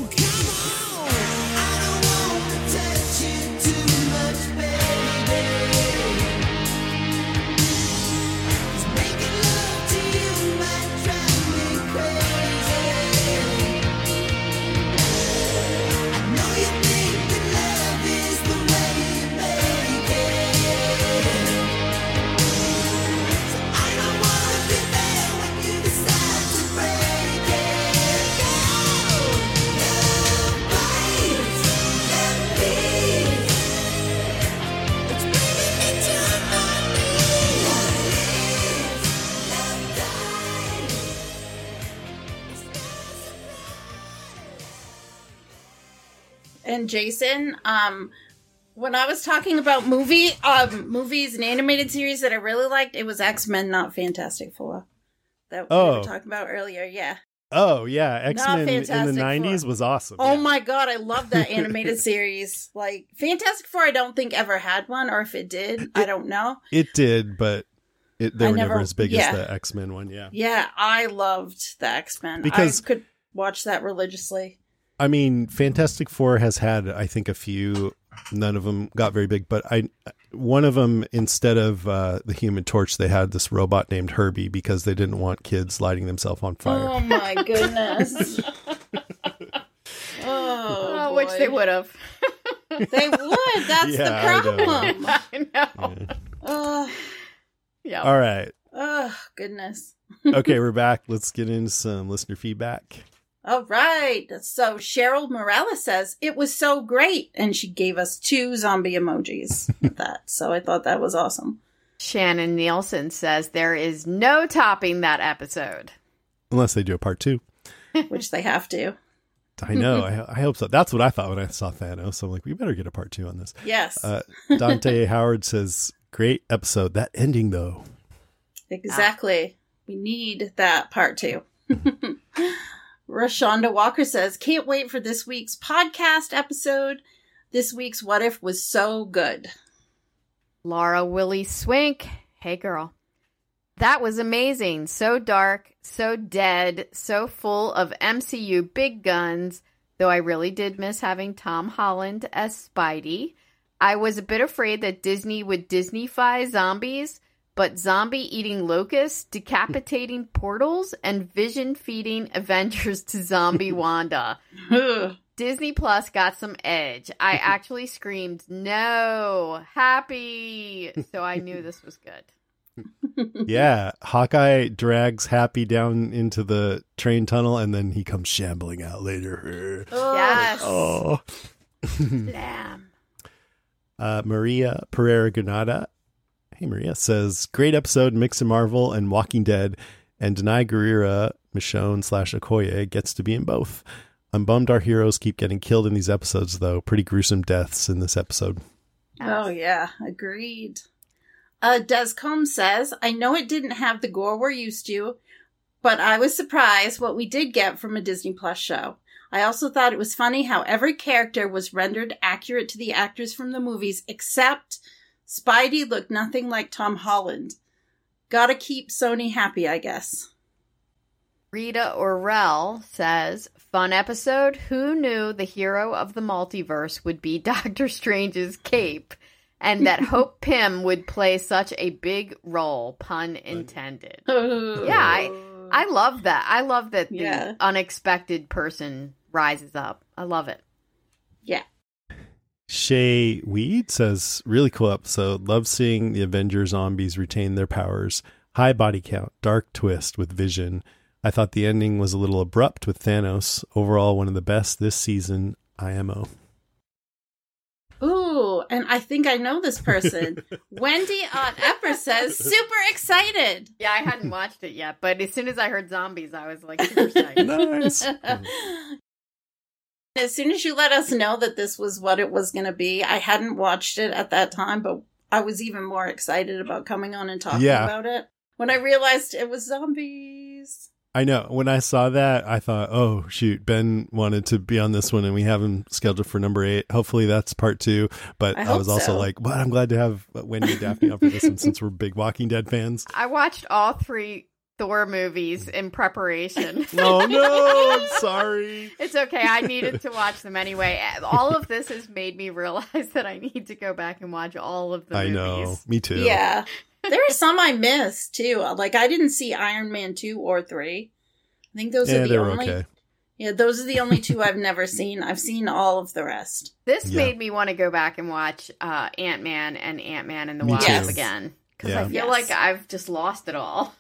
Speaker 6: And Jason, um, when I was talking about movie, um, movies and animated series that I really liked, it was X-Men, not Fantastic Four. That we
Speaker 3: Oh.
Speaker 6: were talking about earlier, yeah.
Speaker 3: Oh, yeah. X-Men in the
Speaker 6: Fantastic
Speaker 3: nineties
Speaker 6: Four.
Speaker 3: was awesome.
Speaker 6: Oh
Speaker 3: yeah.
Speaker 6: my god, I love that animated series. Like, Fantastic Four, I don't think ever had one, or if it did, I don't know.
Speaker 3: It did, but it, they
Speaker 6: I
Speaker 3: were never,
Speaker 6: never-
Speaker 3: as big
Speaker 6: yeah.
Speaker 3: as the X-Men one, yeah.
Speaker 6: Yeah, I loved the X-Men.
Speaker 3: Because-
Speaker 6: I could watch that religiously.
Speaker 3: I mean, Fantastic Four has had, I think, a few. None of them got very big, but I, one of them, instead of uh, the Human Torch, they had this robot named Herbie because they didn't want kids lighting themselves on fire.
Speaker 6: Oh my goodness. oh,
Speaker 5: Oh, which
Speaker 6: boy.
Speaker 5: they would have.
Speaker 6: They would. That's
Speaker 3: Yeah,
Speaker 6: the
Speaker 3: I know.
Speaker 6: problem.
Speaker 5: I know.
Speaker 3: Yeah.
Speaker 6: Oh,
Speaker 5: Yeah.
Speaker 3: All right.
Speaker 6: oh, goodness.
Speaker 3: Okay, we're back. Let's get into some listener feedback.
Speaker 6: All right. So Cheryl Morales says, it was so great. And she gave us two zombie emojis with that. So I thought that was awesome.
Speaker 5: Shannon Nielsen says there is no topping that episode.
Speaker 3: Unless they do a part two.
Speaker 6: Which they have to.
Speaker 3: I know. I, I hope so. That's what I thought when I saw Thanos. So I'm like, we better get a part two on this.
Speaker 6: Yes.
Speaker 3: Uh, Dante Howard says, great episode. That ending, though.
Speaker 6: Exactly. We need that part two. Rashonda Walker says, can't wait for this week's podcast episode. This week's What If was so good.
Speaker 5: Laura Willie Swink. Hey, girl. That was amazing. So dark, so dead, so full of M C U big guns, though I really did miss having Tom Holland as Spidey. I was a bit afraid that Disney would Disney-fy zombies, but zombie-eating locusts, decapitating portals, and vision-feeding Avengers to zombie Wanda. Disney Plus got some edge. I actually screamed, no, happy. So I knew this was good.
Speaker 3: Yeah, Hawkeye drags Happy down into the train tunnel, and then he comes shambling out later.
Speaker 5: Oh. Yes.
Speaker 3: Oh.
Speaker 5: Slam.
Speaker 3: uh, Maria Pereira Granada, hey Maria, says, great episode, mix of Marvel and Walking Dead, and Denai Guerrera, Michonne slash Okoye gets to be in both. I'm bummed our heroes keep getting killed in these episodes, though. Pretty gruesome deaths in this episode.
Speaker 6: Oh, yeah. Agreed. Uh, Descombe says, I know it didn't have the gore we're used to, but I was surprised what we did get from a Disney Plus show. I also thought it was funny how every character was rendered accurate to the actors from the movies, except Spidey looked nothing like Tom Holland. Gotta keep Sony happy, I guess.
Speaker 5: Rita Orrell says, fun episode. Who knew the hero of the multiverse would be Doctor Strange's cape? And that Hope Pym would play such a big role, pun intended. Yeah, I, I love that. I love that the
Speaker 6: Yeah.
Speaker 5: unexpected person rises up. I love it.
Speaker 6: Yeah.
Speaker 3: Shay Weed says, really cool episode. Love seeing the Avenger zombies retain their powers. High body count, dark twist with Vision. I thought the ending was a little abrupt with Thanos. Overall, one of the best this season, I M O.
Speaker 6: Ooh, and I think I know this person. Wendy on Epper says, super excited.
Speaker 5: Yeah, I hadn't watched it yet, but as soon as I heard zombies, I was like super excited.
Speaker 3: Nice.
Speaker 6: As soon as you let us know that this was what it was going to be, I hadn't watched it at that time, but I was even more excited about coming on and talking
Speaker 3: Yeah.
Speaker 6: about it when I realized it was zombies.
Speaker 3: I know. When I saw that, I thought, oh, shoot, Ben wanted to be on this one, and we have him scheduled for number eight. Hopefully that's part two. But
Speaker 6: I
Speaker 3: I,
Speaker 6: hope
Speaker 3: was also
Speaker 6: so.
Speaker 3: like, well, I'm glad to have Wendy and Daphne on for this one since we're big Walking Dead fans.
Speaker 5: I watched all three Thor movies in preparation.
Speaker 3: Oh, no, I'm sorry.
Speaker 5: It's okay. I needed to watch them anyway. All of this has made me realize that I need to go back and watch all of the
Speaker 3: I
Speaker 5: movies.
Speaker 3: know. Me too.
Speaker 6: Yeah. There are some I missed, too. Like, I didn't see Iron Man two or three. I think those
Speaker 3: Yeah,
Speaker 6: are
Speaker 3: they
Speaker 6: the
Speaker 3: were
Speaker 6: only...
Speaker 3: okay.
Speaker 6: Yeah, those are the only two I've never seen. I've seen all of the rest.
Speaker 5: This
Speaker 3: Yeah.
Speaker 5: made me want to go back and watch uh, Ant-Man and Ant-Man and the
Speaker 3: Me
Speaker 5: Wasp
Speaker 6: too.
Speaker 5: again. Because
Speaker 3: Yeah.
Speaker 5: I feel
Speaker 6: Yes.
Speaker 5: like I've just lost it all.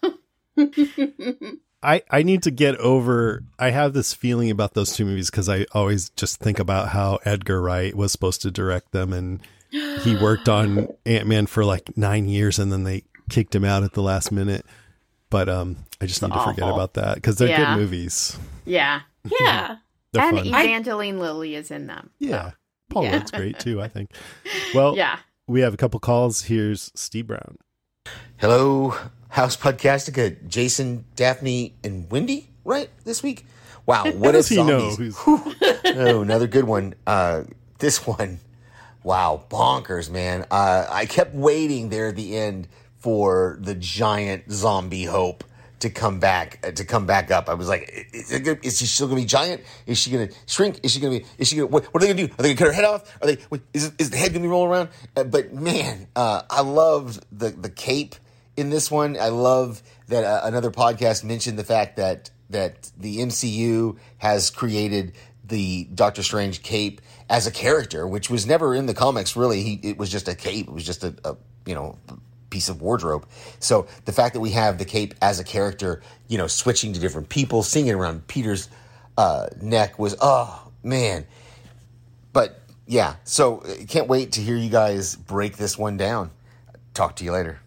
Speaker 3: I, I need to get over, I have this feeling about those two movies because I always just think about how Edgar Wright was supposed to direct them, and he worked on Ant-Man for like nine years and then they kicked him out at the last minute. But um, I just need to forget
Speaker 5: awful.
Speaker 3: about that because they're
Speaker 5: Yeah.
Speaker 3: good movies.
Speaker 5: yeah.
Speaker 6: Yeah.
Speaker 3: They're
Speaker 5: And
Speaker 3: fun.
Speaker 5: Evangeline Lilly is in them.
Speaker 3: yeah. Paul
Speaker 6: Yeah.
Speaker 3: Rudd's great too, I think. Well,
Speaker 5: Yeah.
Speaker 3: we have a couple calls. Here's Steve Brown.
Speaker 7: Hello, House Podcastica, Jason, Daphne, and Wendy, right, this week? Wow, what
Speaker 3: does
Speaker 7: if
Speaker 3: he know
Speaker 7: zombies...
Speaker 3: who's-
Speaker 7: Oh, another good one. Uh, this one, wow, bonkers, man. Uh, I kept waiting there at the end for the giant zombie Hope to come back, uh, to come back up. I was like, is, it gonna, is she still going to be giant? Is she going to shrink? Is she going to be, is she going to, what, what are they going to do? Are they going to cut her head off? Are they, what, is, is the head going to be rolling around? Uh, but man, uh, I loved the, the cape in this one. I love that uh, another podcast mentioned the fact that, that the M C U has created the Doctor Strange cape as a character, which was never in the comics, really. He, it was just a cape. It was just a, a you know, piece of wardrobe. So the fact that we have the cape as a character, you know, switching to different people, seeing it around Peter's uh, neck was, oh, man. But, yeah, so uh, can't wait to hear you guys break this one down. Talk to you later.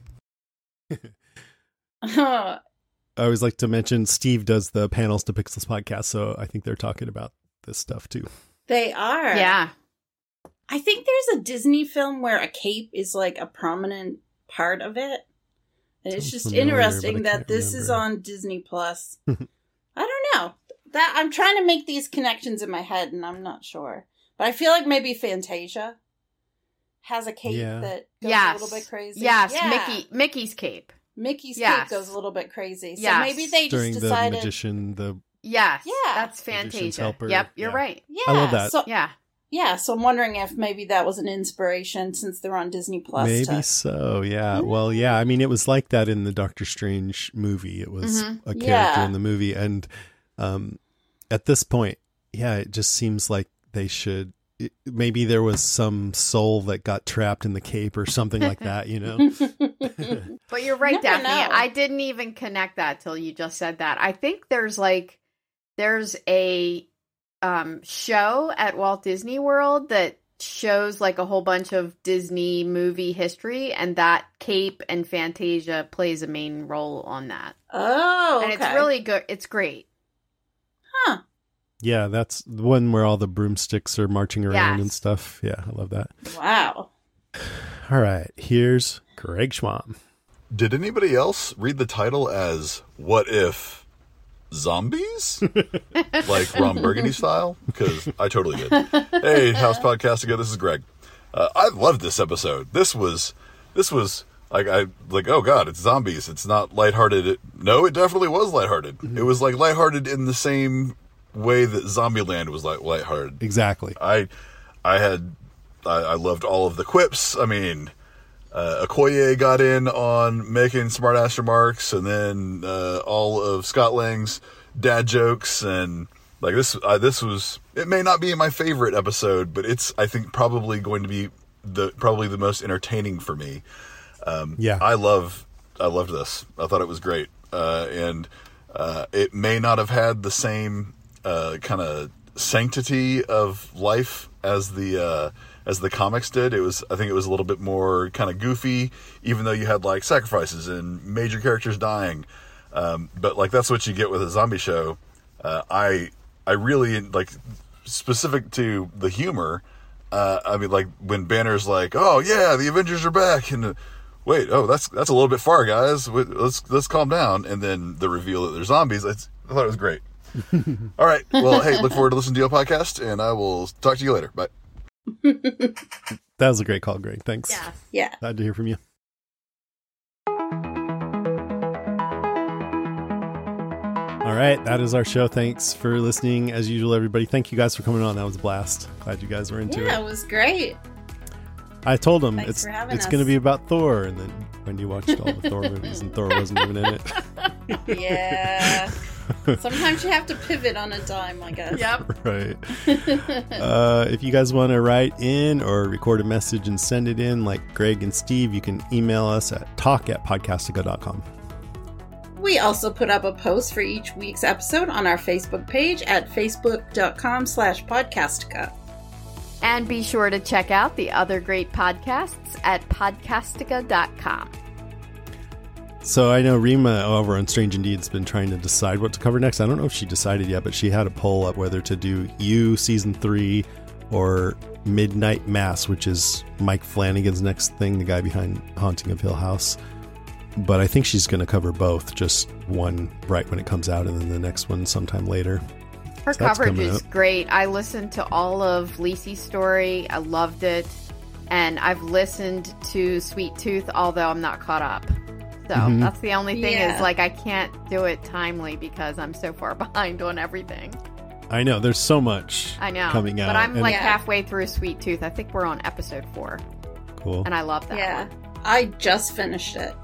Speaker 3: I always like to mention Steve does the panels to Pixels podcast, so I think they're talking about this stuff too.
Speaker 6: They are.
Speaker 5: Yeah.
Speaker 6: I think there's a Disney film where a cape is like a prominent part of it. And it's
Speaker 3: Sounds
Speaker 6: just
Speaker 3: familiar,
Speaker 6: interesting
Speaker 3: but I
Speaker 6: that
Speaker 3: can't
Speaker 6: this is
Speaker 3: remember.
Speaker 6: on Disney Plus. I don't know. That I'm trying to make these connections in my head and I'm not sure. But I feel like maybe Fantasia has a cape
Speaker 3: Yeah.
Speaker 6: that goes
Speaker 5: Yes.
Speaker 6: a little bit crazy.
Speaker 5: Yes.
Speaker 6: Yeah.
Speaker 5: Mickey. Mickey's cape.
Speaker 6: Mickey's
Speaker 5: Yes.
Speaker 6: Cape goes a little bit crazy. So
Speaker 5: Yes.
Speaker 6: maybe they just
Speaker 3: During the
Speaker 6: decided.
Speaker 3: magician, the
Speaker 5: Yes.
Speaker 6: Yeah.
Speaker 5: That's
Speaker 3: Magician's
Speaker 5: Fantasia.
Speaker 3: Helper.
Speaker 5: Yep, you're
Speaker 3: Yeah.
Speaker 5: right.
Speaker 6: Yeah,
Speaker 3: I love that.
Speaker 6: So,
Speaker 5: Yeah.
Speaker 6: yeah, so I'm wondering if maybe that was an inspiration since they're on Disney Plus.
Speaker 3: maybe
Speaker 6: to-
Speaker 3: so. Yeah. Well, yeah. I mean, it was like that in the Doctor Strange movie. It was
Speaker 5: Mhm.
Speaker 3: a character
Speaker 6: Yeah.
Speaker 3: in the movie, and um, at this point, yeah, it just seems like they should. It, maybe there was some soul that got trapped in the cape or something like that. You know.
Speaker 5: But you're right,
Speaker 6: Never
Speaker 5: Daphne.
Speaker 6: know.
Speaker 5: I didn't even connect that till you just said that. I think there's like there's a um, show at Walt Disney World that shows like a whole bunch of Disney movie history, and that Cape and Fantasia plays a main role on that.
Speaker 6: Oh, okay.
Speaker 5: And it's really good. It's great.
Speaker 6: Huh.
Speaker 3: Yeah, that's the one where all the broomsticks are marching around
Speaker 5: Yes.
Speaker 3: and stuff. Yeah, I love that.
Speaker 6: Wow.
Speaker 3: All right, here's Greg Schwam.
Speaker 8: Did anybody else read the title as "What If Zombies?" Like Ron Burgundy style? Because I totally did. Hey, House Podcast again. This is Greg. Uh, I loved this episode. This was, this was like I like. Oh God, it's zombies. It's not lighthearted. It, no, it definitely was lighthearted. Mm-hmm. It was like lighthearted in the same way that Zombieland was like lighthearted.
Speaker 3: Exactly.
Speaker 8: I, I had, I, I loved all of the quips. I mean. Uh, Okoye got in on making smart-ass remarks, and then uh, all of Scott Lang's dad jokes, and like this, uh, this was. It may not be my favorite episode, but it's I think probably going to be the probably the most entertaining for me. Um,
Speaker 3: Yeah.
Speaker 8: I love, I loved this. I thought it was great, uh, and uh, it may not have had the same uh, kind of sanctity of life as the. Uh, as the comics did. It was, I think it was a little bit more kind of goofy, even though you had like sacrifices and major characters dying. Um, but like, that's what you get with a zombie show. Uh, I, I really like specific to the humor. Uh, I mean, like when Banner's like, oh yeah, the Avengers are back. And uh, wait, oh, that's, that's a little bit far, guys. Wait, let's, let's calm down. And then the reveal that they're zombies. It's, I thought it was great. All right. Well, hey, look forward to listening to your podcast, and I will talk to you later. Bye.
Speaker 3: That was a great call, Greg. Thanks.
Speaker 5: Yeah.
Speaker 6: Yeah.
Speaker 3: Glad to hear from you. All right, that is our show. Thanks for listening. As usual, everybody, thank you guys for coming on. That was a blast. Glad you guys were into
Speaker 6: Yeah,
Speaker 3: it.
Speaker 6: it was great.
Speaker 3: I told them
Speaker 6: Thanks
Speaker 3: it's
Speaker 6: for having
Speaker 3: it's
Speaker 6: us.
Speaker 3: going to be about Thor, and then Wendy watched all the Thor movies, and Thor wasn't even in it.
Speaker 6: Yeah. Sometimes you have to pivot on a dime, I guess.
Speaker 5: Yep.
Speaker 3: Right. Uh, if you guys want to write in or record a message and send it in, like Greg and Steve, you can email us at talk at podcastica dot com.
Speaker 6: We also put up a post for each week's episode on our Facebook page at facebook.com slash podcastica.
Speaker 5: And be sure to check out the other great podcasts at podcastica dot com.
Speaker 3: So I know Rima over on Strange Indeed has been trying to decide what to cover next. I don't know if she decided yet, but she had a poll up whether to do You Season three or Midnight Mass, which is Mike Flanagan's next thing, the guy behind Haunting of Hill House. But I think she's going to cover both, just one right when it comes out and then the next one sometime later.
Speaker 5: Her
Speaker 3: So that's
Speaker 5: coverage
Speaker 3: coming
Speaker 5: is
Speaker 3: up.
Speaker 5: great. I listened to all of Lacey's story. I loved it. And I've listened to Sweet Tooth, although I'm not caught up. So
Speaker 3: Mhm.
Speaker 5: that's the only thing
Speaker 6: Yeah.
Speaker 5: is like I can't do it timely because I'm so far behind on everything.
Speaker 3: I know, there's so much
Speaker 5: I know.
Speaker 3: coming out.
Speaker 5: But I'm
Speaker 3: and-
Speaker 5: like
Speaker 6: Yeah.
Speaker 5: halfway through Sweet Tooth. I think we're on episode four.
Speaker 3: cool.
Speaker 5: And I love that
Speaker 6: Yeah.
Speaker 5: one.
Speaker 6: I just finished it.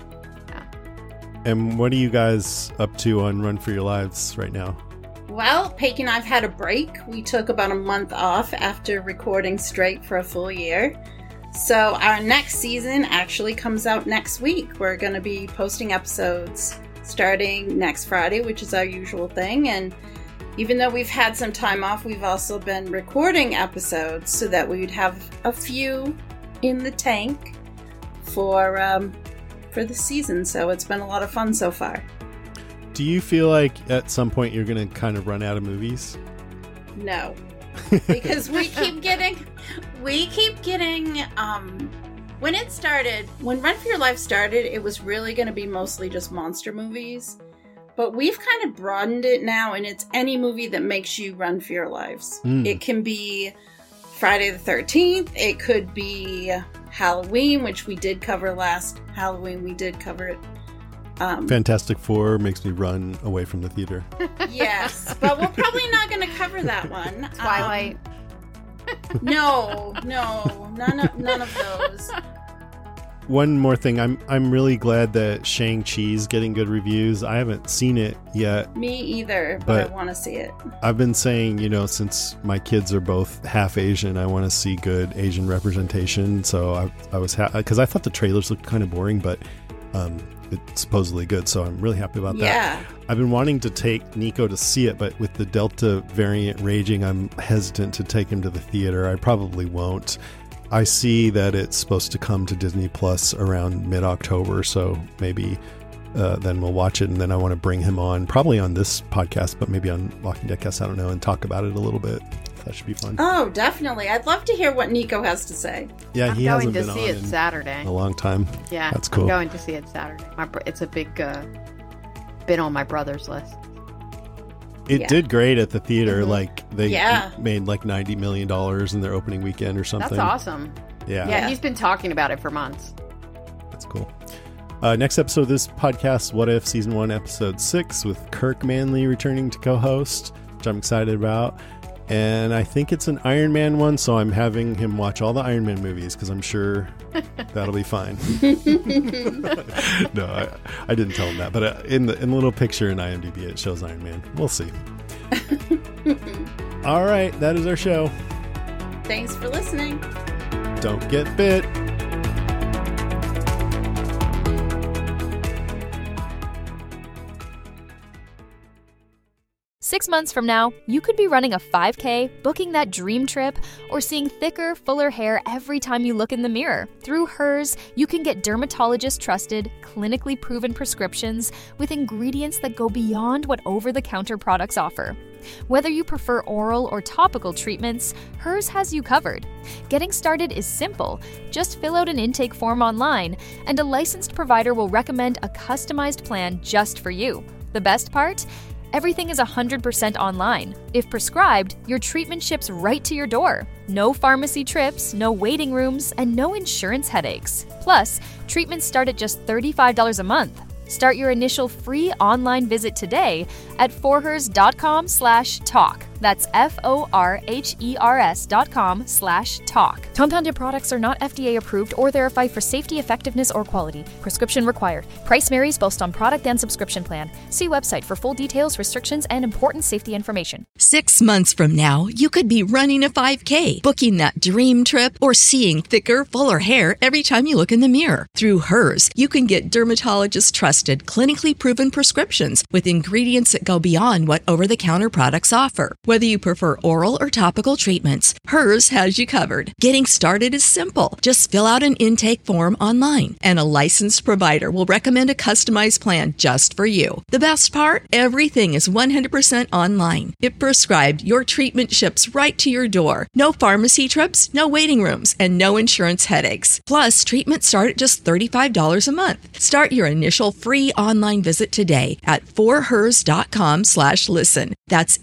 Speaker 3: And what are you guys up to on Run for Your Lives right now?
Speaker 6: Well, Paige and I've had a break. We took about a month off after recording straight for a full year. So our next season actually comes out next week. We're going to be posting episodes starting next Friday, which is our usual thing. And even though we've had some time off, we've also been recording episodes so that we would have a few in the tank for um, for the season. So it's been a lot of fun so far.
Speaker 3: Do you feel like at some point you're going to kind of run out of movies?
Speaker 6: No. Because we keep getting we keep getting um when it started when Run for Your Life started, it was really going to be mostly just monster movies, but we've kind of broadened it now, and it's any movie that makes you run for your lives.
Speaker 3: Mm.
Speaker 6: It can be Friday the thirteenth, it could be Halloween, which we did cover last Halloween. We did cover it Um,
Speaker 3: Fantastic Four makes me run away from the theater.
Speaker 6: yes, but we're probably not going to cover that one.
Speaker 5: Twilight.
Speaker 6: Um, no, no, none of, none of those.
Speaker 3: One more thing, I'm I'm really glad that Shang-Chi's getting good reviews. I haven't seen it yet.
Speaker 6: Me either, but,
Speaker 3: but
Speaker 6: I want to see it.
Speaker 3: I've been saying, you know, since my kids are both half Asian, I want to see good Asian representation. So I, I was because ha- I thought the trailers looked kind of boring, but um, it's supposedly good. So I'm really happy about that.
Speaker 6: Yeah.
Speaker 3: I've been wanting to take Nico to see it, but with the Delta variant raging, I'm hesitant to take him to the theater. I probably won't. I see that it's supposed to come to Disney Plus around mid-October, so maybe uh, then we'll watch it, and then I want to bring him on, probably on this podcast, but maybe on Walking Deadcast, I don't know, and talk about it a little bit. That should be fun.
Speaker 6: Oh, definitely. I'd love to hear what Nico has to say.
Speaker 3: Yeah,
Speaker 5: I'm
Speaker 3: he
Speaker 5: going
Speaker 3: hasn't
Speaker 5: to
Speaker 3: been
Speaker 5: see
Speaker 3: on
Speaker 5: it
Speaker 3: in
Speaker 5: Saturday.
Speaker 3: a long time.
Speaker 5: Yeah,
Speaker 3: that's cool.
Speaker 5: I'm going to see it Saturday. My br- it's a big, uh, been on my brother's list.
Speaker 3: It
Speaker 6: Yeah.
Speaker 3: did great at the theater.
Speaker 5: Mm-hmm.
Speaker 3: Like they
Speaker 6: Yeah.
Speaker 3: made like ninety million dollars in their opening weekend or something.
Speaker 5: That's awesome.
Speaker 3: Yeah.
Speaker 5: Yeah, he's been talking about it for months.
Speaker 3: That's cool. Uh, next episode of this podcast, What If Season one, Episode six, with Kirk Manley returning to co-host, which I'm excited about. And I think it's an Iron Man one, so I'm having him watch all the Iron Man movies because I'm sure that'll be fine. No, I, I didn't tell him that, but uh, in the in the little picture in IMDb, it shows Iron Man. We'll see. All right, that is our show.
Speaker 6: Thanks for listening.
Speaker 3: Don't get bit.
Speaker 1: Six months from now, you could be running a five K, booking that dream trip, or seeing thicker, fuller hair every time you look in the mirror. Through Hers, you can get dermatologist-trusted, clinically proven prescriptions with ingredients that go beyond what over-the-counter products offer. Whether you prefer oral or topical treatments, Hers has you covered. Getting started is simple. Just fill out an intake form online, and a licensed provider will recommend a customized plan just for you. The best part? Everything is one hundred percent online. If prescribed, your treatment ships right to your door. No pharmacy trips, no waiting rooms, and no insurance headaches. Plus, treatments start at just thirty-five dollars a month. Start your initial free online visit today at forhers.com slash talk. That's F-O-R-H-E-R-S dot com slash talk. Compounded products are not F D A approved or verified for safety, effectiveness, or quality. Prescription required. Price varies based on product and subscription plan. See website for full details, restrictions, and important safety information.
Speaker 2: Six months from now, you could be running a five K, booking that dream trip, or seeing thicker, fuller hair every time you look in the mirror. Through Hers, you can get dermatologist-trusted, clinically proven prescriptions with ingredients that go beyond what over-the-counter products offer. Whether you prefer oral or topical treatments, Hers has you covered. Getting started is simple. Just fill out an intake form online, and a licensed provider will recommend a customized plan just for you. The best part? Everything is one hundred percent online. If prescribed, your treatment ships right to your door. No pharmacy trips, no waiting rooms, and no insurance headaches. Plus, treatments start at just thirty-five dollars a month. Start your initial free online visit today at forhers.com slash listen. That's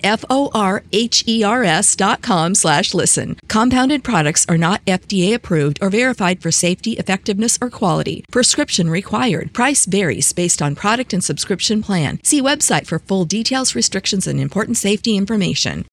Speaker 2: F-O-R-H-E-R-S dot com slash listen. Compounded products are not F D A approved or verified for safety, effectiveness, or quality. Prescription required. Price varies based on product and subscription plan. See website for full details, restrictions, and important safety information.